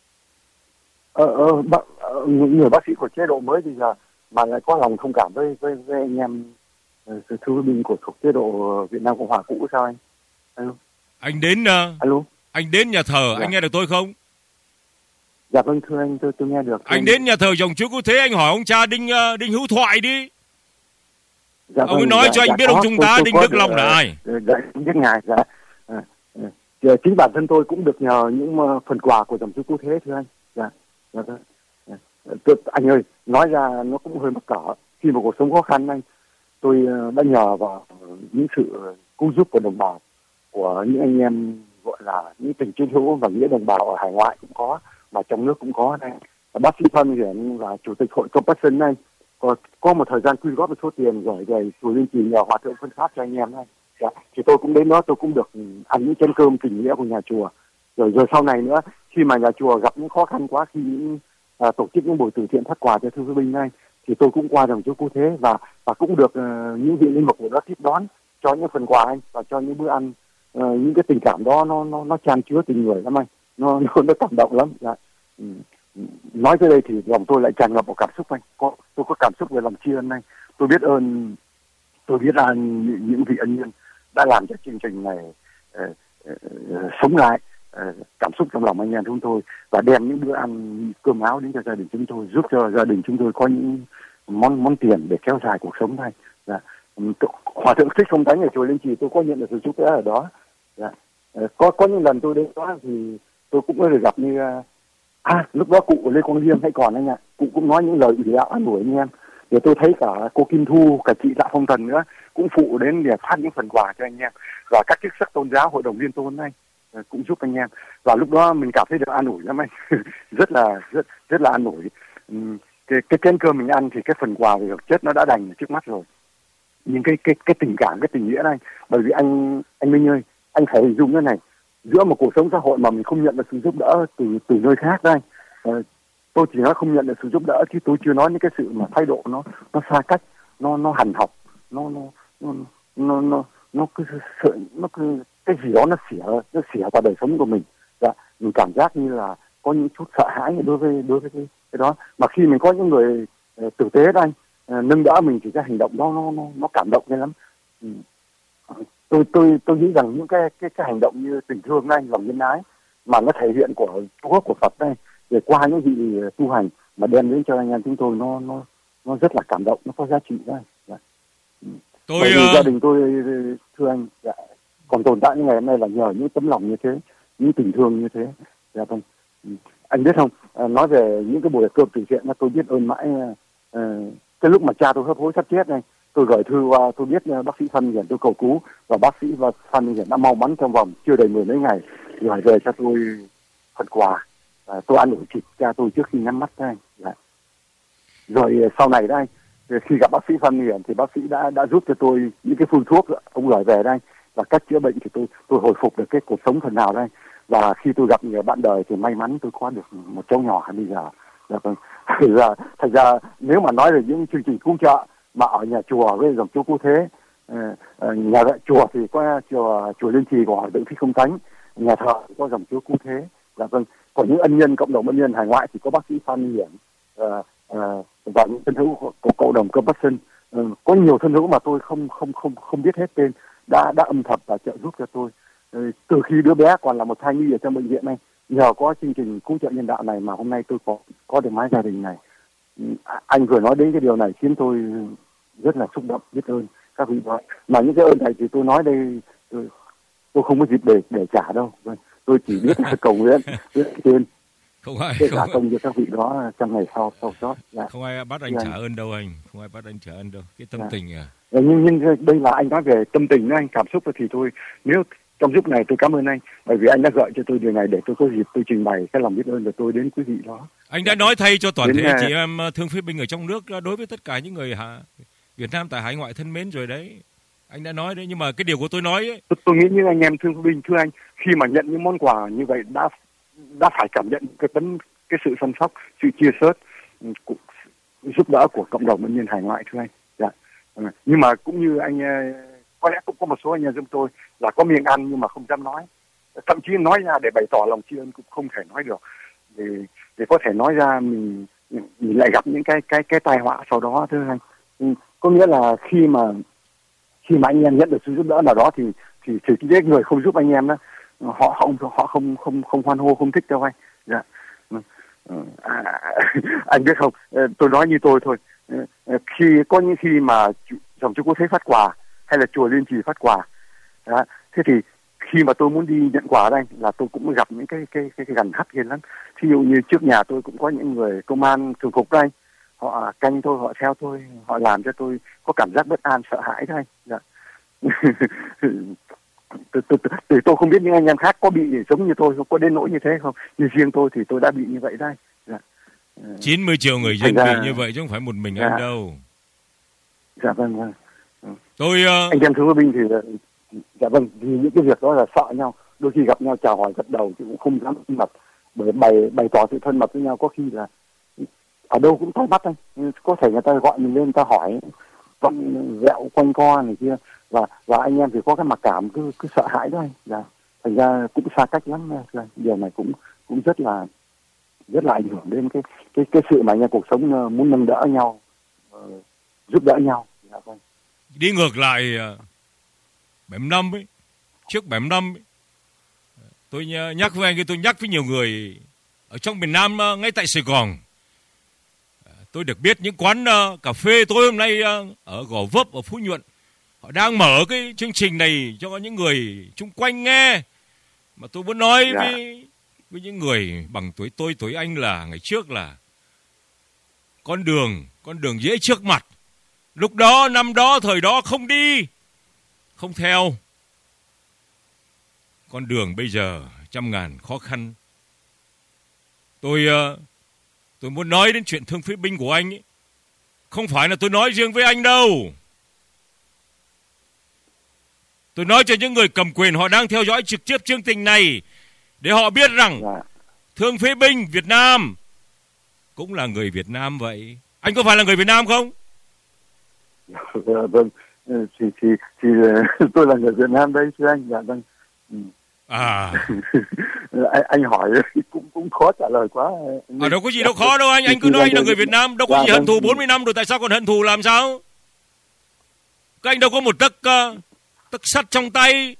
Người bác sĩ của chế độ mới bây giờ mà lại có lòng thông cảm với anh em thương phế binh của thuộc chế độ Việt Nam Cộng Hòa cũ sao anh? Alo. Anh đến anh đến nhà thờ, anh nghe được tôi không? Dạ vâng thưa anh, tôi nghe được. Anh đến nhà thờ dòng Chúa Cứu Thế, anh hỏi ông cha Đinh Hữu Thoại đi. Dạ ông ấy nói cho anh biết ông trung tá Đinh Đức Long là ai. Dạ, biết ngài. Chính bản thân tôi cũng được nhờ những phần quà của dòng Chúa Cứu Thế thưa anh. Anh ơi, nói ra nó cũng hơi mắc cỡ. Khi mà cuộc sống khó khăn anh, tôi đã nhờ vào những sự cứu giúp của đồng bào, của những anh em gọi là những tình chiến hữu và nghĩa đồng bào ở hải ngoại cũng có, mà trong nước cũng có đây. Bác sĩ Phan Hiển là chủ tịch hội Compassion này, có một thời gian quy góp một số tiền rồi tôi lên chỉ nhờ Hòa Thượng phân phát cho anh em này. Thì tôi cũng đến đó, tôi cũng được ăn những chén cơm tình nghĩa của nhà chùa. Rồi sau này nữa, khi mà nhà chùa gặp những khó khăn quá, khi những tổ chức những buổi từ thiện phát quà cho thương phế binh này, thì tôi cũng qua dòng Chúa Cứu Thế và cũng được những vị linh mục của đó tiếp đón cho những phần quà anh và cho những bữa ăn. Những cái tình cảm đó nó chan chứa tình người lắm anh, nó cảm động lắm. Nói tới đây thì lòng tôi lại tràn ngập một cảm xúc anh. Tôi có cảm xúc về lòng tri ân anh. Tôi biết ơn những vị ân nhân đã làm cho chương trình này sống lại cảm xúc trong lòng anh em chúng tôi và đem những bữa ăn cơm áo đến cho gia đình chúng tôi, giúp cho gia đình chúng tôi có những món tiền để kéo dài cuộc sống này. Hòa Thượng Thích Không Tánh ở chùa Linh Trì tôi có nhận được sự giúp đỡ ở đó. Có những lần tôi đến đó thì tôi cũng có được gặp như lúc đó cụ Lê Quang Liêm hay còn anh ạ, cụ cũng nói những lời ủy đạo an ủi anh em. Thì tôi thấy cả cô Kim Thu, cả chị Tạ Phong Tần nữa cũng phụ đến để phát những phần quà cho anh em, và các chức sắc tôn giáo, hội đồng liên tôn này cũng giúp anh em. Và lúc đó mình cảm thấy được an ủi lắm anh. rất là an ủi. Cái chén cơm mình ăn thì cái phần quà về vật chất nó đã đành trước mắt rồi, nhưng cái tình cảm, cái tình nghĩa này, bởi vì anh Minh ơi, anh phải hình dung cái này, giữa một cuộc sống xã hội mà mình không nhận được sự giúp đỡ từ nơi khác đây, tôi chỉ nói không nhận được sự giúp đỡ chứ tôi chưa nói những cái sự mà thái độ nó xa cách, nó hằn học, nó cứ cái gì đó nó xỉa vào đời sống của mình. Mình cảm giác như là có những chút sợ hãi đối với cái đó, mà khi mình có những người tử tế đây nâng đỡ mình thì cái hành động đó nó cảm động ghê lắm. Tôi nghĩ rằng những cái hành động như tình thương này, lòng nhân ái mà nó thể hiện của Chúa, của Phật đây, để qua những vị tu hành mà đem đến cho anh em chúng tôi, nó rất là cảm động, nó có giá trị đây. Gia đình tôi thưa anh, còn tồn tại như ngày hôm nay là nhờ những tấm lòng như thế, những tình thương như thế. Vâng. Anh biết không, nói về những cái buổi cơm từ thiện, tôi biết ơn mãi. Cái lúc mà cha tôi hấp hối sắp chết này, tôi gửi thư qua, tôi biết bác sĩ Phan Hiển tôi cầu cứu, và bác sĩ Phan Hiển đã mau mắn trong vòng chưa đầy 10 mấy ngày gửi về cho tôi phần quà. Tôi ăn ủi thịt cha tôi trước khi nhắm mắt đây. Rồi sau này đây, khi gặp bác sĩ Phan Hiển thì bác sĩ đã giúp cho tôi những cái phương thuốc ông gửi về đây và cách chữa bệnh, thì tôi hồi phục được cái cuộc sống phần nào đây. và khi tôi gặp người bạn đời thì may mắn tôi có được một cháu nhỏ bây giờ. Dạ vâng. Thật ra nếu mà nói về những chương trình cứu trợ mà ở nhà chùa với dòng chú Cứu Thế, nhà chùa thì có chùa Liên Trì của Hội Tượng Thích Không Thánh, nhà thờ thì có dòng chú Cứu Thế. Dạ vâng. Còn những ân nhân, cộng đồng ân nhân hải ngoại thì có bác sĩ Phan Hiển và những thân hữu của cộng đồng Cơ Bắc Sơn. Có nhiều thân hữu mà tôi không biết hết tên đã âm thầm và trợ giúp cho tôi từ khi đứa bé còn là một thai nhi ở trong bệnh viện này. Nhờ có chương trình cứu trợ nhân đạo này mà hôm nay tôi có được mái gia đình này. Anh vừa nói đến cái điều này khiến tôi rất là xúc động, biết ơn các vị đó. Mà những cái ơn này thì tôi nói đây tôi không có dịp để trả đâu. Tôi chỉ biết là cầu nguyện trên không ai trả công cho các vị đó trong ngày sau đó. Dạ. Không ai bắt anh trả ơn đâu anh, không ai bắt anh trả ơn đâu. Cái tâm tình à. Nhưng đây là anh nói về tâm tình đó, anh cảm xúc thì tôi nếu trong lúc này tôi cảm ơn anh bởi vì anh đã gợi cho tôi điều này để tôi có dịp tôi trình bày cái lòng biết ơn của tôi đến quý vị đó. Anh đã nói thay cho toàn thể chị em thương phế binh ở trong nước đối với tất cả những người Việt Nam tại hải ngoại thân mến rồi đấy. Anh đã nói đấy, nhưng mà cái điều của tôi nói ấy, tôi nghĩ những anh em thương phế binh, thưa anh, khi mà nhận những món quà như vậy đã phải cảm nhận cái sự chăm sóc, sự chia sẻ, giúp đỡ của cộng đồng ân nhân hải ngoại, thưa anh. Dạ. Nhưng mà cũng như anh, có lẽ cũng có một số anh em giúp tôi là có miệng ăn nhưng mà không dám nói, thậm chí nói ra để bày tỏ lòng tri ân cũng không thể nói được, để có thể nói ra mình lại gặp những cái tai họa sau đó, thưa anh. Có nghĩa là khi mà anh em nhận được sự giúp đỡ nào đó thì cái người không giúp anh em đó, họ không hoan hô, không thích đâu anh. Dạ. Anh biết không, tôi nói như tôi thôi, khi mà dòng chú Cứu Thế phát quà hay là chùa Liên Trì phát quà đó, thế thì khi mà tôi muốn đi nhận quà đây là tôi cũng gặp những cái gằn hắt ghê lắm. Thí dụ như trước nhà tôi cũng có những người công an thường phục đây, họ canh tôi, họ theo tôi, họ làm cho tôi có cảm giác bất an, sợ hãi đây. Dạ. Tôi không biết những anh em khác có bị giống như tôi, có đến nỗi như thế không, nhưng riêng tôi thì tôi đã bị như vậy đây. Dạ. 90 triệu người dân bị như vậy chứ không phải một mình anh đâu. Dạ vâng. Anh em thương phế binh thì dạ vâng, vì những cái việc đó là sợ nhau, đôi khi gặp nhau chào hỏi gật đầu chứ cũng không dám thân mật, bởi bày tỏ sự thân mật với nhau có khi là ở đâu cũng tay bắt anh, có thể người ta gọi mình lên, người ta hỏi vẹo quanh co này kia, và anh em thì có cái mặc cảm cứ sợ hãi đó anh. Dạ. Thành ra cũng xa cách lắm, điều này cũng rất là ảnh hưởng đến cái sự mà anh em cuộc sống muốn nâng đỡ nhau, giúp đỡ nhau. Dạ vâng. Đi ngược lại 75 ấy, trước 75 ấy, tôi nhắc với anh, tôi nhắc với nhiều người ở trong miền Nam ngay tại Sài Gòn. Tôi được biết những quán cà phê tối hôm nay ở Gò Vấp, ở Phú Nhuận, họ đang mở cái chương trình này cho những người chung quanh nghe. Mà tôi muốn nói với những người bằng tuổi tuổi anh là ngày trước là con đường dễ trước mặt. Lúc đó, năm đó, thời đó không đi, không theo. Con đường bây giờ trăm ngàn khó khăn. Tôi muốn nói đến chuyện thương phế binh của anh ấy. Không phải là tôi nói riêng với anh đâu. Tôi nói cho những người cầm quyền họ đang theo dõi trực tiếp chương trình này, để họ biết rằng thương phế binh Việt Nam cũng là người Việt Nam vậy. Anh có phải là người Việt Nam không? Vâng, thì tôi là người Việt Nam đây thưa anh. Dạ vâng. Anh hỏi cũng khó trả lời quá. Đâu có gì đâu khó đâu anh cứ nói anh là người Việt Nam, đâu có gì hận thù 40 năm rồi tại sao còn hận thù làm sao? Các anh đâu có một tấc sắt trong tay.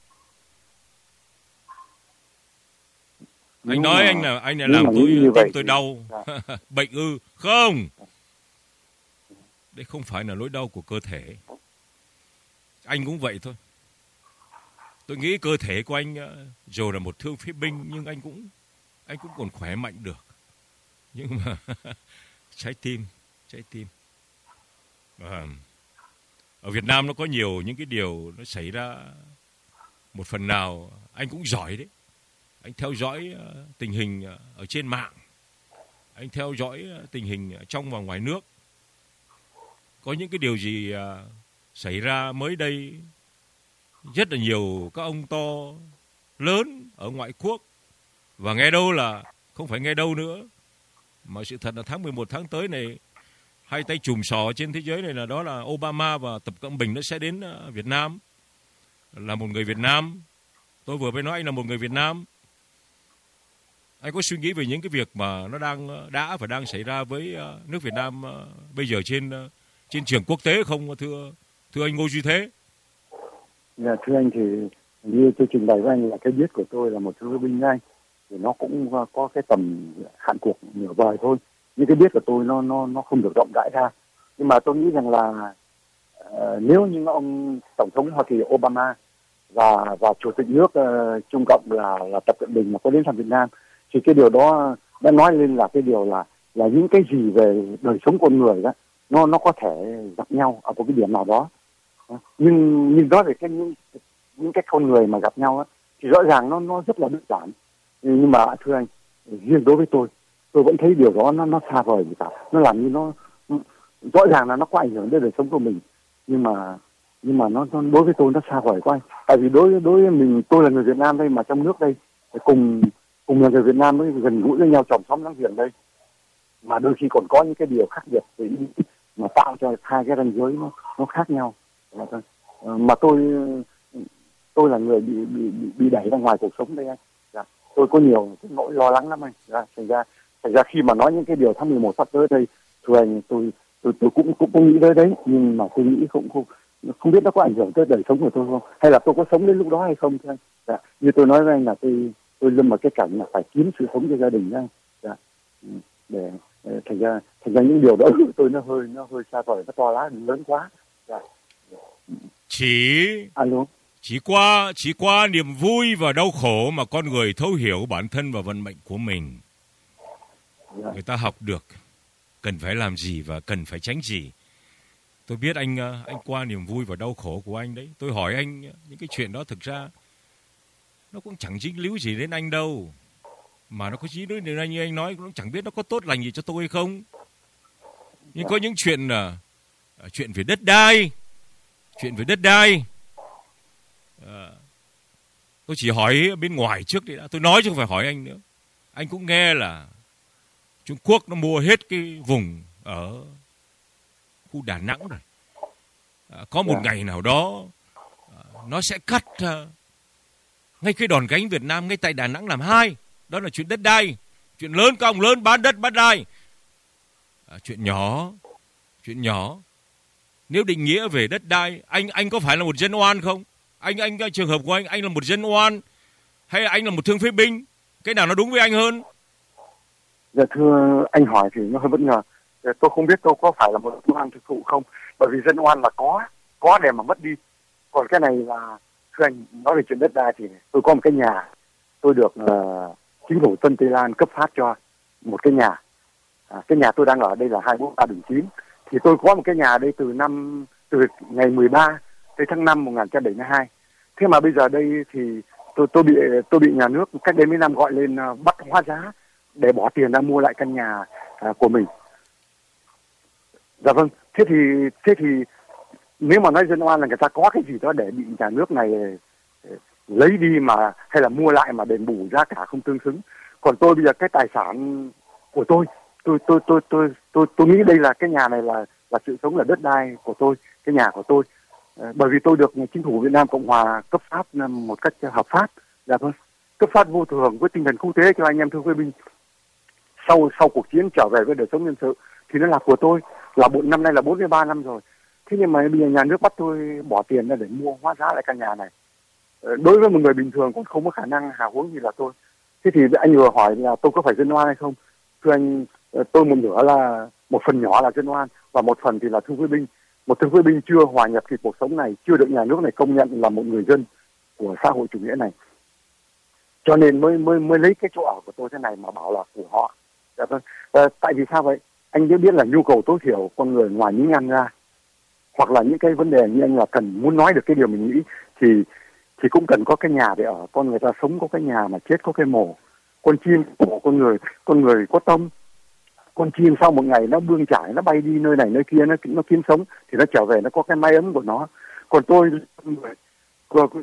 Anh nói anh là làm tôi đau. Bệnh ư? Không. Đây không phải là nỗi đau của cơ thể. Anh cũng vậy thôi. Tôi nghĩ cơ thể của anh dù là một thương phế binh nhưng anh cũng còn khỏe mạnh được. Nhưng mà trái tim. Ở Việt Nam nó có nhiều những cái điều nó xảy ra, một phần nào anh cũng giỏi đấy. Anh theo dõi tình hình ở trên mạng, anh theo dõi tình hình trong và ngoài nước. Có những cái điều gì xảy ra mới đây, rất là nhiều các ông to lớn ở ngoại quốc. Và nghe đâu là không phải nghe đâu nữa, mà sự thật là tháng 11 tháng tới này, hai tay chùm sò trên thế giới này là đó là Obama và Tập Cận Bình nó sẽ đến Việt Nam. Là một người Việt Nam, tôi vừa mới nói anh là một người Việt Nam. Anh có suy nghĩ về những cái việc mà nó đã và đang xảy ra với nước Việt Nam bây giờ trên trường quốc tế không, thưa anh Ngô Duy Thế? Dạ, thưa anh, thì như tôi trình bày với anh là cái biết của tôi là một thương binh anh, thì nó cũng có cái tầm hạn cuộc nửa vời thôi. Nhưng cái biết của tôi nó không được rộng rãi ra. Nhưng mà tôi nghĩ rằng là nếu như ông Tổng thống Hoa Kỳ Obama và Chủ tịch nước Trung Cộng là Tập Cận Bình mà có đến thăm Việt Nam, thì cái điều đó đã nói lên là cái điều là những cái gì về đời sống con người đó nó có thể gặp nhau ở một cái điểm nào đó. Nhưng nói về những cái con người mà gặp nhau á, thì rõ ràng nó rất là đơn giản. Nhưng mà thưa anh, riêng đối với tôi vẫn thấy điều đó nó xa vời gì cả. Nó làm như nó rõ ràng là nó có ảnh hưởng đến đời sống của mình, nhưng mà nó đối với tôi nó xa vời quá anh. Tại vì đối với mình, tôi là người Việt Nam đây, mà trong nước đây cùng là người Việt Nam mới gần gũi với nhau, chòm xóm láng giềng đây, mà đôi khi còn có những cái điều khác biệt về mà tạo cho hai cái ranh giới nó khác nhau. Mà tôi là người bị đẩy ra ngoài cuộc sống đây anh. Dạ. Tôi có nhiều cái nỗi lo lắng lắm anh. Dạ. Thành ra khi mà nói những cái điều tháng 11 sắp tới đây, thưa anh, tôi cũng nghĩ tới đấy, nhưng mà tôi nghĩ không biết nó có ảnh hưởng tới đời sống của tôi không, hay là tôi có sống đến lúc đó hay không thưa anh. Dạ. Như tôi nói với anh là tôi lâm vào cái cảnh là phải kiếm sự sống cho gia đình anh. Dạ. Để thành ra những điều đó của tôi nó hơi xa vời, nó to lớn quá. Dạ. Chỉ qua niềm vui và đau khổ mà con người thấu hiểu bản thân và vận mệnh của mình. Dạ. Người ta học được cần phải làm gì và cần phải tránh gì. Tôi biết anh qua niềm vui và đau khổ của anh đấy. Tôi hỏi anh những cái chuyện đó thực ra nó cũng chẳng dính líu gì đến anh đâu. Mà nó có chí đối đến anh, như anh nói, cũng chẳng biết nó có tốt lành gì cho tôi hay không. Nhưng có những chuyện chuyện về đất đai. Tôi chỉ hỏi bên ngoài trước đi đã. Tôi nói chứ không phải hỏi anh nữa. Anh cũng nghe là Trung Quốc nó mua hết cái vùng ở khu Đà Nẵng rồi. Có một ngày nào đó nó sẽ cắt ngay cái đòn gánh Việt Nam ngay tại Đà Nẵng làm hai. Đó là chuyện đất đai. Chuyện lớn, các ông lớn bán đất bán đai. Chuyện nhỏ. Nếu định nghĩa về đất đai, anh có phải là một dân oan không? Anh trường hợp của anh là một dân oan hay anh là một thương phế binh? Cái nào nó đúng với anh hơn? Dạ thưa anh, hỏi thì nó hơi bất ngờ. Tôi không biết tôi có phải là một dân oan thực thụ không, bởi vì dân oan là có để mà mất đi. Còn cái này là, thưa anh, nói về chuyện đất đai thì tôi có một cái nhà, tôi được chính phủ Tân Tây Lan cấp phát cho một cái nhà. Cái nhà tôi đang ở đây là 243 Đường 9. Thì tôi có một cái nhà đây từ ngày 13 tới tháng 5 1972. Thế mà bây giờ đây thì tôi bị nhà nước cách đây mấy năm gọi lên bắt hóa giá để bỏ tiền ra mua lại căn nhà của mình. Dạ vâng. Thế thì nếu mà nói dân oan là người ta có cái gì đó để bị nhà nước này lấy đi mà hay là mua lại mà đền bù giá cả không tương xứng. Còn tôi bây giờ cái tài sản của tôi nghĩ đây là cái nhà này là sự sống, là đất đai của tôi, cái nhà của tôi. Bởi vì tôi được chính phủ Việt Nam Cộng Hòa cấp phát một cách hợp pháp. Dạ vâng. Cấp phát vô thường với tinh thần quốc tế cho anh em thương phế binh. Sau cuộc chiến trở về với đời sống nhân sự thì nó là của tôi, là năm nay là 43 năm rồi. Thế nhưng mà bây giờ nhà nước bắt tôi bỏ tiền ra để mua hóa giá lại căn nhà này. Đối với một người bình thường cũng không có khả năng hào hứng gì là tôi. Thế thì anh vừa hỏi là tôi có phải dân oan hay không? Thưa anh, tôi một phần nhỏ là dân oan và một phần thì là thương phế binh. Một thương phế binh chưa hòa nhập thì cuộc sống này, chưa được nhà nước này công nhận là một người dân của xã hội chủ nghĩa này. Cho nên mới lấy cái chỗ ở của tôi thế này mà bảo là của họ. Dạ vâng. Tại vì sao vậy? Anh biết là nhu cầu tối thiểu con người ngoài những ăn ra, hoặc là những cái vấn đề như anh là muốn nói được cái điều mình nghĩ thì cũng cần có cái nhà để ở. Con người ta sống có cái nhà mà chết có cái mồ. Con chim của con người có tâm. Con chim sau một ngày nó bươn chải, nó bay đi nơi này nơi kia, nó kiếm sống thì nó trở về nó có cái mái ấm của nó. Còn tôi,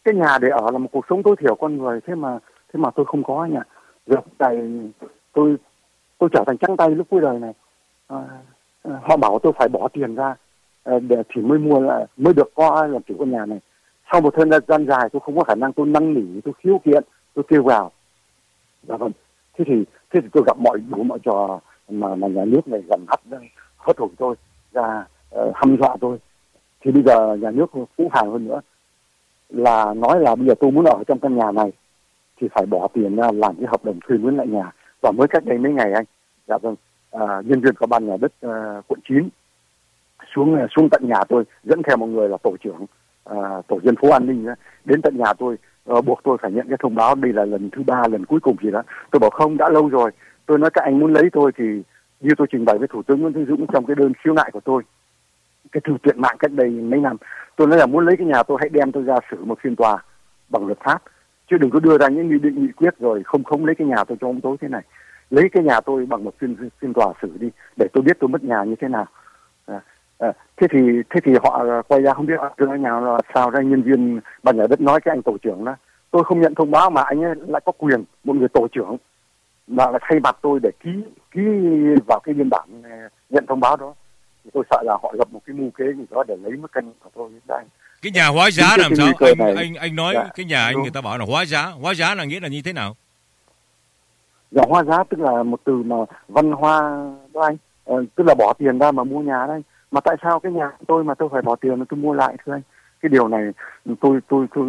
cái nhà để ở là một cuộc sống tối thiểu con người, thế mà tôi không có anh ạ. Giờ này tôi trở thành trắng tay lúc cuối đời này. Họ bảo tôi phải bỏ tiền ra để thì mới được có làm chủ căn nhà này. Sau một thời gian dài tôi không có khả năng, tôi năn nỉ, tôi khiếu kiện, tôi kêu vào. Dạ vâng. Thế thì tôi gặp mọi trò mà nhà nước này gần hất hủi tôi ra, hăm dọa tôi. Thì bây giờ nhà nước cũng hài hơn nữa, là nói là bây giờ tôi muốn ở trong căn nhà này thì phải bỏ tiền ra làm cái hợp đồng thuê mướn lại nhà. Và mới cách đây mấy ngày anh, dạ vâng, nhân viên của ban nhà đất quận 9 xuống tận nhà tôi, dẫn theo một người là tổ trưởng tổ dân phố an ninh đến tận nhà tôi, buộc tôi phải nhận cái thông báo đây là lần thứ 3, lần cuối cùng gì đó. Tôi bảo không, đã lâu rồi. Tôi nói các anh muốn lấy tôi thì như tôi trình bày với Thủ tướng Nguyễn Tấn Dũng trong cái đơn khiếu nại của tôi, cái thư tuyệt mạng cách đây mấy năm, tôi nói là muốn lấy cái nhà tôi hãy đem tôi ra xử một phiên tòa bằng luật pháp, chứ đừng có đưa ra những nghị quyết rồi không lấy cái nhà tôi cho ông tối thế này. Lấy cái nhà tôi bằng một phiên tòa xử đi, để tôi biết tôi mất nhà như thế nào. Thế thì họ quay ra không biết ở nhà là sao ra, nhân viên ban nhà đất nói cái anh tổ trưởng đó, tôi không nhận thông báo mà anh ấy lại có quyền, một người tổ trưởng mà là thay mặt tôi để ký vào cái biên bản nhận thông báo đó. Thì tôi sợ là họ lập một cái mưu kế gì đó để lấy mất căn của tôi. Cái nhà hóa giá làm sao? Anh nói dạ, cái nhà anh đúng. người ta bảo là hóa giá là nghĩa là như thế nào? Dạ, hóa giá tức là một từ mà văn hoa đó anh, tức là bỏ tiền ra mà mua nhà đấy. Mà tại sao cái nhà tôi mà tôi phải bỏ tiền mà tôi mua lại thưa anh? Cái điều này tôi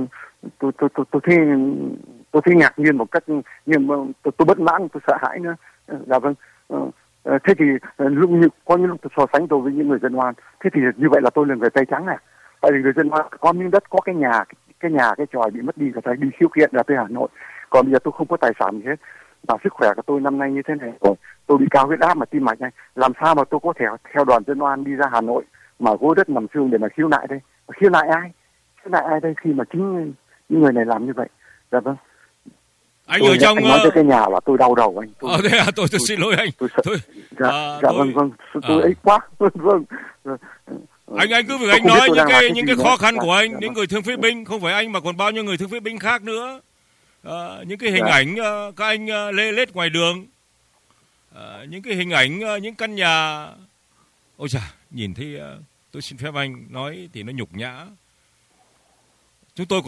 thấy ngạc nhiên một cách, nhưng mà tôi bất mãn, tôi sợ hãi nữa. Dạ vâng. Thế thì có những lúc tôi so sánh tôi với những người dân oan, thế thì như vậy là tôi là người tay trắng à? Tại vì người dân oan có miếng đất, có cái nhà cái tròi bị mất đi, người ta đi khiếu kiện ra tới Hà Nội. Còn bây giờ tôi không có tài sản gì hết, và sức khỏe của tôi năm nay như thế này rồi, tôi bị cao huyết áp mà tim mạch này, làm sao mà tôi có thể theo đoàn dân oan đi ra Hà Nội mà gối đất nằm xương để mà khiếu nại đây? Khiếu nại ai? Khiếu nại ai đây khi mà chính những người này làm như vậy? Dạ vâng. Anh ở trong nói tới cái nhà là tôi đau đầu anh. Thế à, tôi xin lỗi anh. Dạ vâng, tôi ấy quá. Vâng. Anh cứ việc anh nói những cái khó khăn của anh, những người thương phế binh, không phải anh mà còn bao nhiêu người thương phế binh khác nữa. Những cái hình ảnh các anh lê lết ngoài đường, những cái hình ảnh những căn nhà, ôi chà, nhìn thấy tôi xin phép anh nói thì nó nhục nhã. Chúng tôi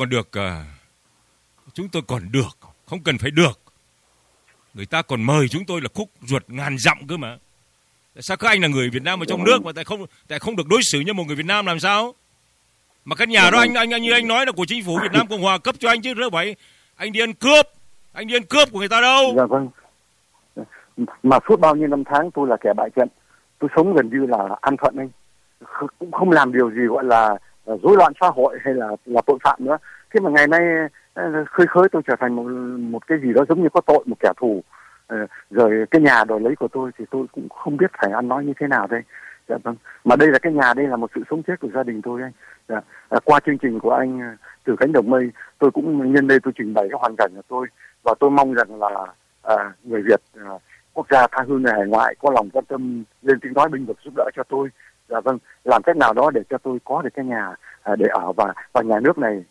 còn được, không cần phải được, người ta còn mời chúng tôi là khúc ruột ngàn dặm cơ mà. Tại sao các anh là người Việt Nam ở trong nước mà tại không được đối xử như một người Việt Nam làm sao? Mà căn nhà đó anh như anh nói là của chính phủ Việt Nam Cộng Hòa cấp cho anh chứ đâu phải anh đi ăn cướp của người ta đâu. Dạ vâng. Mà suốt bao nhiêu năm tháng tôi là kẻ bại trận, tôi sống gần như là an phận anh, cũng không làm điều gì gọi là rối loạn xã hội hay là tội phạm nữa. Thế mà ngày nay khơi tôi trở thành một cái gì đó giống như có tội, một kẻ thù. Rồi cái nhà đòi lấy của tôi thì tôi cũng không biết phải ăn nói như thế nào đây. Dạ vâng. Mà đây là cái nhà, đây là một sự sống chết của gia đình tôi anh. Dạ. Qua chương trình của anh Từ Cánh Đồng Mây, tôi cũng nhân đây tôi trình bày cái hoàn cảnh của tôi, và tôi mong rằng là người Việt, quốc gia tha hương người hải ngoại có lòng quan tâm lên tiếng nói bênh vực giúp đỡ cho tôi. Dạ vâng, làm cách nào đó để cho tôi có được cái nhà để ở, và nhà nước này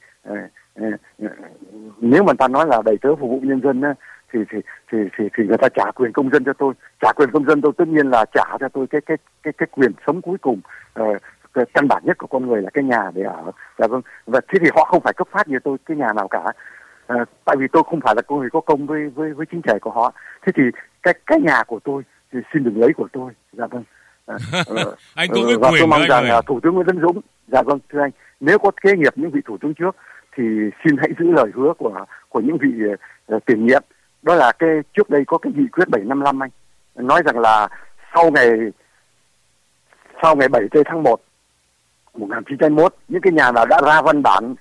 nếu mà ta nói là đầy tớ phục vụ nhân dân thì người ta trả quyền công dân cho tôi. Trả quyền công dân tôi tất nhiên là trả cho tôi cái quyền sống cuối cùng, cái căn bản nhất của con người là cái nhà để ở. Dạ vâng. Và thế thì họ không phải cấp phát như tôi cái nhà nào cả, tại vì tôi không phải là người có công với chính thể của họ. Thế thì cái nhà của tôi thì xin đừng lấy của tôi. Dạ vâng. Anh có cái và quyền tôi mong rằng là Thủ tướng Nguyễn Tấn Dũng, dạ vâng thưa anh, nếu có kế nghiệp những vị thủ tướng trước thì xin hãy giữ lời hứa của những vị tiền nhiệm. Đó là cái trước đây có cái nghị quyết 755 anh nói rằng là sau ngày 7 tháng 1 1991, những cái nhà nào đã ra văn bản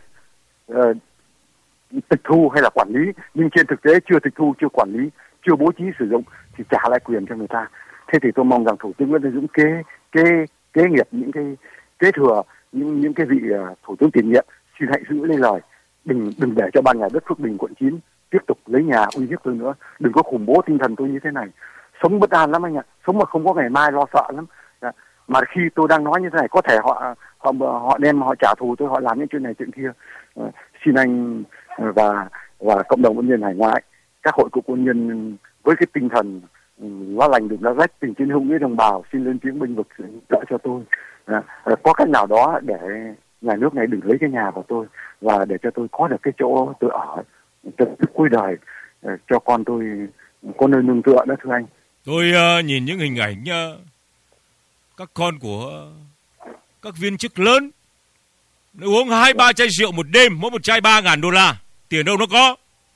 tịch thu hay là quản lý nhưng trên thực tế chưa tịch thu, chưa quản lý, chưa bố trí sử dụng thì trả lại quyền cho người ta. Thế thì tôi mong rằng Thủ tướng Nguyễn Tấn Dũng kế nghiệp những cái kế thừa những cái vị thủ tướng tiền nhiệm, xin hãy giữ lấy lời, đừng để cho ban nhà đất Phước Bình quận 9 tiếp tục lấy nhà uy hiếp tôi nữa, đừng có khủng bố tinh thần tôi như thế này. Sống bất an lắm anh ạ, sống mà không có ngày mai lo sợ lắm. Mà khi tôi đang nói như thế này có thể họ đem họ trả thù tôi, họ làm những chuyện này chuyện kia. xin anh và cộng đồng quân nhân hải ngoại, các hội cựu quân nhân với cái tinh thần lá lành đùm lá rách, tình chiến hữu nghĩa đồng bào, xin lên tiếng bênh vực sự trợ cho tôi. Có cách nào đó để nhà nước này đừng lấy cái nhà của tôi và để cho tôi có được cái chỗ tôi ở cho cuối đời, cho con tôi có nơi nương tựa đó thưa anh. Tôi nhìn những hình ảnh các con của các viên chức lớn nó uống 2-3 chai rượu một đêm, mỗi một chai $3.000, tiền đâu nó có.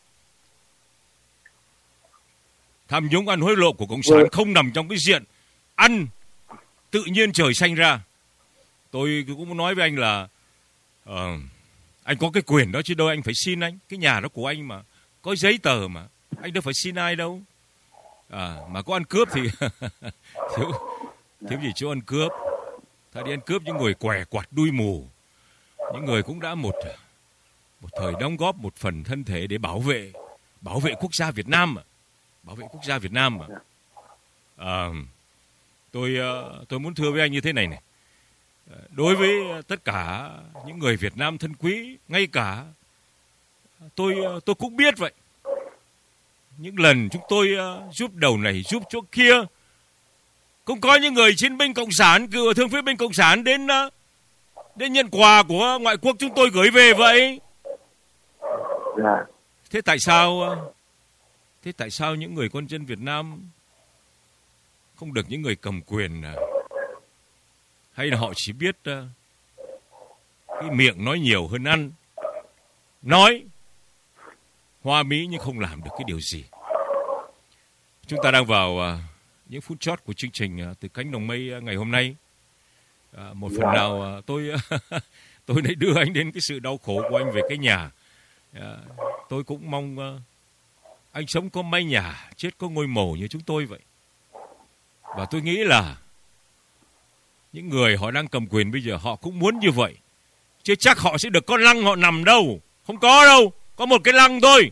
Tham nhũng ăn hối lộ của cộng sản không nằm trong cái diện ăn tự nhiên trời xanh ra. Tôi cũng muốn nói với anh là anh có cái quyền đó chứ đâu anh phải xin anh. Cái nhà đó của anh mà, có giấy tờ mà, anh đâu phải xin ai đâu. Mà có ăn cướp thì thiếu gì chỗ ăn cướp. Ta đi ăn cướp những người què quặt đuôi mù, những người cũng đã một thời đóng góp một phần thân thể để bảo vệ quốc gia Việt Nam, bảo vệ quốc gia Việt Nam mà. Tôi muốn thưa với anh như thế này này. Đối với tất cả những người Việt Nam thân quý, ngay cả tôi cũng biết vậy. Những lần chúng tôi giúp đầu này giúp chỗ kia, cũng có những người chiến binh cộng sản, cựu thương phế binh cộng sản đến nhận quà của ngoại quốc chúng tôi gửi về vậy. Thế tại sao những người con dân Việt Nam không được những người cầm quyền, hay là họ chỉ biết cái miệng nói nhiều hơn ăn, nói hoa mỹ nhưng không làm được cái điều gì. Chúng ta đang vào những phút chót của chương trình Từ Cánh Đồng Mây ngày hôm nay. Một phần nào tôi lại đưa anh đến cái sự đau khổ của anh về cái nhà. Tôi cũng mong anh sống có mái nhà, chết có ngôi mồ như chúng tôi vậy. Và tôi nghĩ là những người họ đang cầm quyền bây giờ họ cũng muốn như vậy. Chứ chắc họ sẽ được con lăng họ nằm đâu. Không có đâu, có một cái lăng thôi.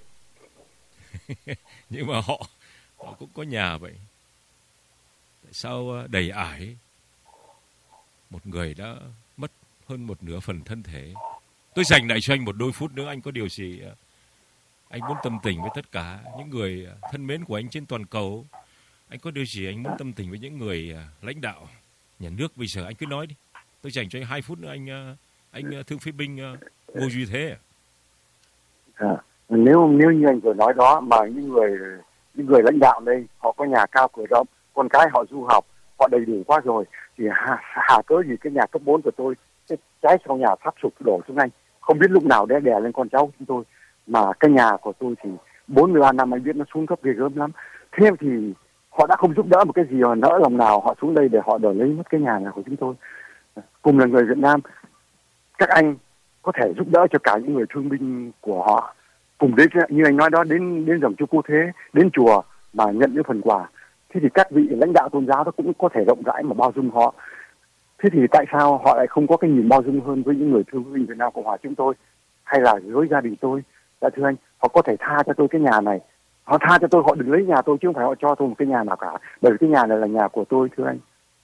Nhưng mà họ cũng có nhà vậy. Tại sao đầy ải một người đã mất hơn một nửa phần thân thể? Tôi dành lại cho anh một đôi phút nữa. Anh có điều gì anh muốn tâm tình với tất cả những người thân mến của anh trên toàn cầu? Anh có điều gì anh muốn tâm tình với những người lãnh đạo nhà nước bây giờ? Anh cứ nói đi. Tôi dành cho anh 2 phút nữa. Anh thương phế binh Ngô Duy Thế. Nếu như anh vừa nói đó mà những người lãnh đạo đây họ có nhà cao cửa rộng, con cái họ du học, họ đầy đủ quá rồi, thì hà cớ gì cái nhà cấp 4 của tôi, cái trái sau nhà sắp sụp đổ xuống anh, không biết lúc nào đè lên con cháu chúng tôi. Mà cái nhà của tôi thì 43 năm anh biết nó xuống cấp ghê gớm lắm. Thế thì họ đã không giúp đỡ một cái gì, họ nỡ lòng nào họ xuống đây để họ đòi lấy mất cái nhà này của chúng tôi. Cùng là người Việt Nam, các anh có thể giúp đỡ cho cả những người thương binh của họ, cùng đến như anh nói đó, đến dòng Chúa Cứu Thế, đến chùa mà nhận những phần quà. Thế thì các vị lãnh đạo tôn giáo đó cũng có thể rộng rãi mà bao dung họ. Thế thì tại sao họ lại không có cái nhìn bao dung hơn với những người thương binh Việt Nam Cộng hòa chúng tôi, hay là với gia đình tôi? Dạ thưa anh, họ có thể tha cho tôi cái nhà này, họ tha cho tôi, họ đừng lấy nhà tôi chứ không phải họ cho tôi một cái nhà nào cả, bởi vì cái nhà này là nhà của tôi thưa anh.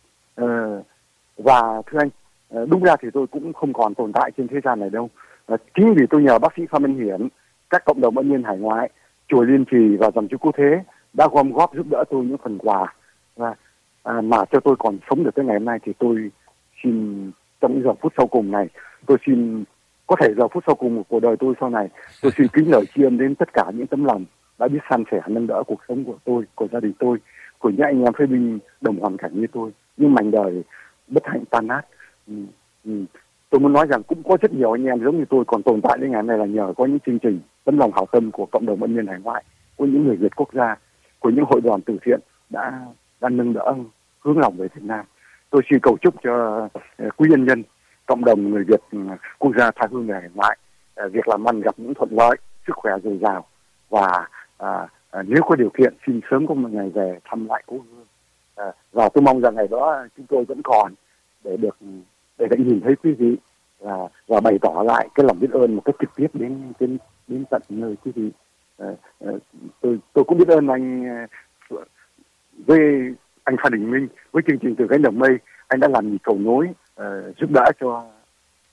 Và thưa anh, đúng ra thì tôi cũng không còn tồn tại trên thế gian này đâu. Chính vì tôi nhờ bác sĩ Phan Văn Hiển, các cộng đồng ân nhân hải ngoại, chùa Liên Trì và dòng Chúa Cứu Thế đã gom góp giúp đỡ tôi những phần quà, và mà cho tôi còn sống được tới ngày hôm nay. Thì tôi xin trong những giờ phút sau cùng này, tôi xin, có thể giờ phút sau cùng của đời tôi sau này, tôi xin kính lời tri ân đến tất cả những tấm lòng đã biết san sẻ nâng đỡ cuộc sống của tôi, của gia đình tôi, của những anh em phế binh đồng hoàn cảnh như tôi, những mảnh đời bất hạnh tan nát. Tôi muốn nói rằng cũng có rất nhiều anh em giống như tôi còn tồn tại đến ngày này là nhờ có những chương trình tấm lòng hảo tâm của cộng đồng ân nhân hải ngoại, của những người Việt quốc gia, của những hội đoàn từ thiện đã nâng đỡ hướng lòng về Việt Nam. Tôi xin cầu chúc cho quý nhân dân cộng đồng người Việt quốc gia tha hương về hải ngoại, việc làm ăn gặp những thuận lợi, sức khỏe dồi dào, và nếu có điều kiện xin sớm có một ngày về thăm lại cố hương. Và tôi mong rằng ngày đó chúng tôi vẫn còn để nhìn thấy quý vị và bày tỏ lại cái lòng biết ơn một cách trực tiếp đến tận nơi quý vị. Tôi cũng biết ơn anh với anh Phan Đình Minh với chương trình Từ Cánh Đồng Mây. Anh đã làm cầu nối giúp đỡ cho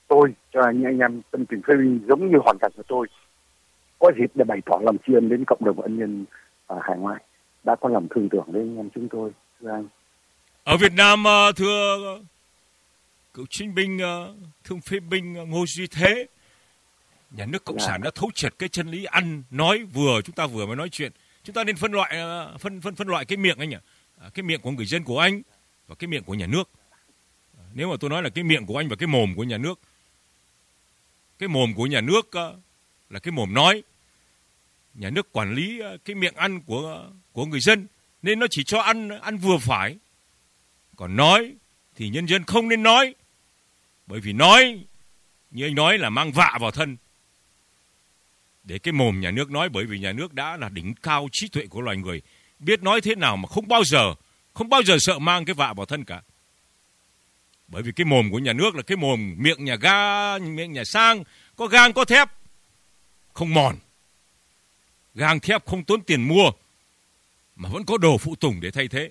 tôi, cho những anh em tâm tình phê bình giống như hoàn cảnh của tôi, có dịp để bày tỏ lòng tri ân đến cộng đồng ân nhân ở hải ngoại đã có lòng thương tưởng đến anh em chúng tôi, thưa anh. Ở Việt Nam, thưa cựu chiến binh, thương phế binh Ngô Duy Thế, nhà nước Cộng sản đã thấu triệt cái chân lý ăn nói chúng ta vừa mới nói chuyện. Chúng ta nên phân loại cái miệng anh ạ. Cái miệng của người dân của anh và cái miệng của nhà nước. Nếu mà tôi nói là cái miệng của anh và cái mồm của nhà nước. Cái mồm của nhà nước là cái mồm nói. Nhà nước quản lý cái miệng ăn của người dân, nên nó chỉ cho ăn vừa phải. Còn nói thì nhân dân không nên nói. Bởi vì nói, như anh nói, là mang vạ vào thân. Để cái mồm nhà nước nói, bởi vì nhà nước đã là đỉnh cao trí tuệ của loài người, biết nói thế nào mà không bao giờ sợ mang cái vạ vào thân cả. Bởi vì cái mồm của nhà nước là cái mồm miệng nhà ga, miệng nhà sang, có gang có thép, không mòn. Gang thép không tốn tiền mua, mà vẫn có đồ phụ tùng để thay thế.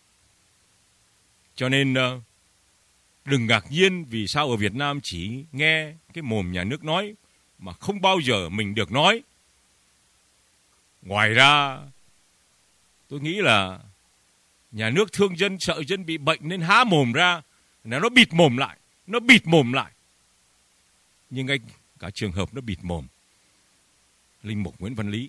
Cho nên đừng ngạc nhiên vì sao ở Việt Nam chỉ nghe cái mồm nhà nước nói, mà không bao giờ mình được nói. Ngoài ra, tôi nghĩ là nhà nước thương dân, sợ dân bị bệnh nên há mồm ra, là nó bịt mồm lại. Nhưng anh, cả trường hợp nó bịt mồm, Linh mục Nguyễn Văn Lý,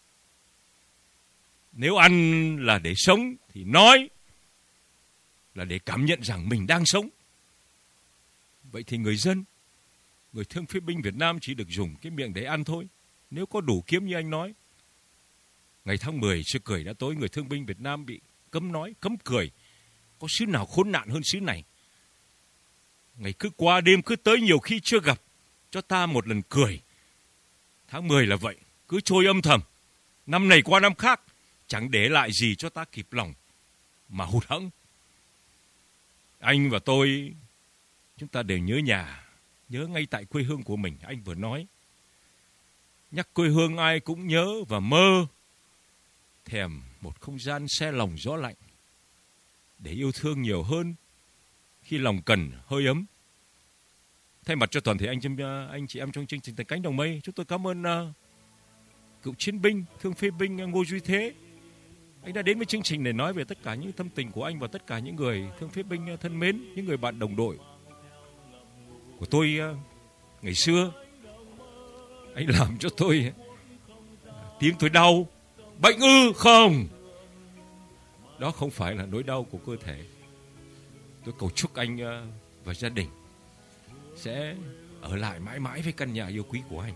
nếu ăn là để sống thì nói là để cảm nhận rằng mình đang sống. Vậy thì người dân, người thương phế binh Việt Nam chỉ được dùng cái miệng để ăn thôi. Nếu có đủ kiếm như anh nói. Ngày tháng 10 chưa cười đã tối, người thương binh Việt Nam bị cấm nói, cấm cười. Có xứ nào khốn nạn hơn xứ này. Ngày cứ qua đêm cứ tới, nhiều khi chưa gặp cho ta một lần cười. Tháng 10 là vậy, cứ trôi âm thầm. Năm này qua năm khác, chẳng để lại gì cho ta kịp lòng mà hụt hẫng. Anh và tôi, chúng ta đều nhớ nhà, nhớ ngay tại quê hương của mình. Anh vừa nói, nhắc quê hương ai cũng nhớ và mơ, thèm một không gian se lòng gió lạnh, để yêu thương nhiều hơn khi lòng cần hơi ấm. Thay mặt cho toàn thể anh chị em trong chương trình Tầng Cánh Đồng Mây, chúng tôi cảm ơn cựu chiến binh, thương phế binh Ngô Duy Thế. Anh đã đến với chương trình để nói về tất cả những tâm tình của anh và tất cả những người thương phế binh thân mến, những người bạn đồng đội của tôi ngày xưa. Anh làm cho tôi tim tôi đau. Bệnh ư? Không. Đó không phải là nỗi đau của cơ thể. Tôi cầu chúc anh và gia đình sẽ ở lại mãi mãi với căn nhà yêu quý của anh.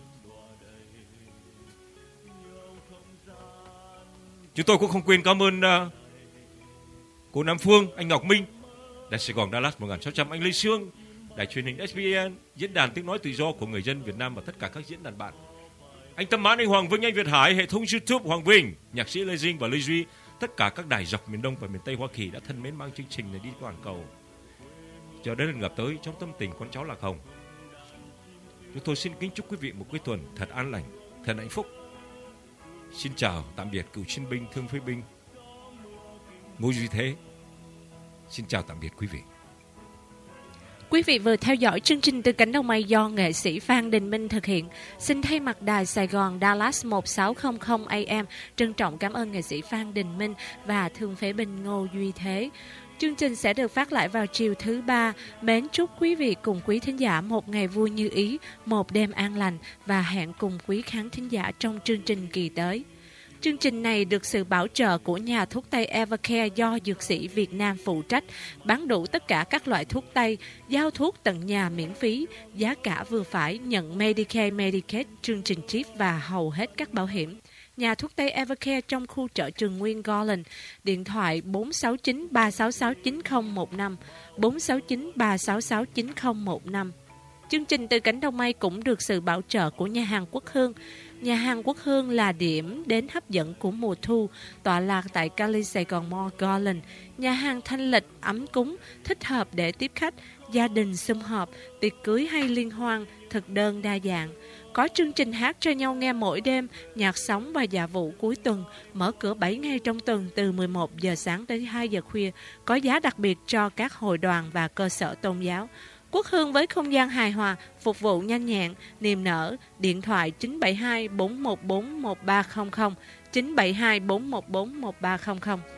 Chúng tôi cũng không quên cảm ơn cô Nam Phương, anh Ngọc Minh, Đài Sài Gòn Dallas 1600, anh Lê Sương, Đài truyền hình SBN, Diễn đàn Tiếng nói tự do của người dân Việt Nam và tất cả các diễn đàn bạn. Anh Tâm Mãn, anh Hoàng Vinh, anh Việt Hải, hệ thống YouTube Hoàng Vinh, nhạc sĩ Lê Dinh và Lê Duy, tất cả các đài dọc miền Đông và miền Tây Hoa Kỳ đã thân mến mang chương trình này đi toàn cầu. Chờ đến lần gặp tới trong tâm tình con cháu Lạc Hồng. Chúng tôi xin kính chúc quý vị một cuối tuần thật an lành, thật hạnh phúc. Xin chào tạm biệt cựu chiến binh, thương phế binh Ngô Duy Thế. Xin chào tạm biệt quý vị. Quý vị vừa theo dõi chương trình Từ Cánh Đồng Mây do nghệ sĩ Phan Đình Minh thực hiện. Xin thay mặt Đài Sài Gòn Dallas 1600 AM trân trọng cảm ơn nghệ sĩ Phan Đình Minh và thương phế binh Ngô Duy Thế. Chương trình sẽ được phát lại vào chiều thứ Ba. Mến chúc quý vị cùng quý thính giả một ngày vui như ý, một đêm an lành và hẹn cùng quý khán thính giả trong chương trình kỳ tới. Chương trình này được sự bảo trợ của nhà thuốc Tây Evercare do Dược sĩ Việt Nam phụ trách, bán đủ tất cả các loại thuốc Tây, giao thuốc tận nhà miễn phí, giá cả vừa phải, nhận Medicare, Medicaid, chương trình chip và hầu hết các bảo hiểm. Nhà thuốc Tây Evercare trong khu chợ Trường Nguyên Garland, điện thoại 469 366 9015, 469 366 9015. Chương trình Từ Cánh Đồng Mây cũng được sự bảo trợ của nhà hàng Quốc Hương. Nhà hàng Quốc Hương là điểm đến hấp dẫn của mùa thu, tọa lạc tại Cali Sài Gòn Mall Garland. Nhà hàng thanh lịch, ấm cúng, thích hợp để tiếp khách, gia đình sum họp, tiệc cưới hay liên hoan, thực đơn đa dạng. Có chương trình hát cho nhau nghe mỗi đêm, nhạc sống và dạ vụ cuối tuần, mở cửa 7 ngày trong tuần từ 11 giờ sáng đến 2 giờ khuya, có giá đặc biệt cho các hội đoàn và cơ sở tôn giáo. Quốc Hương với không gian hài hòa, phục vụ nhanh nhẹn, niềm nở. Điện thoại 972 414 1300, 972 414 1300.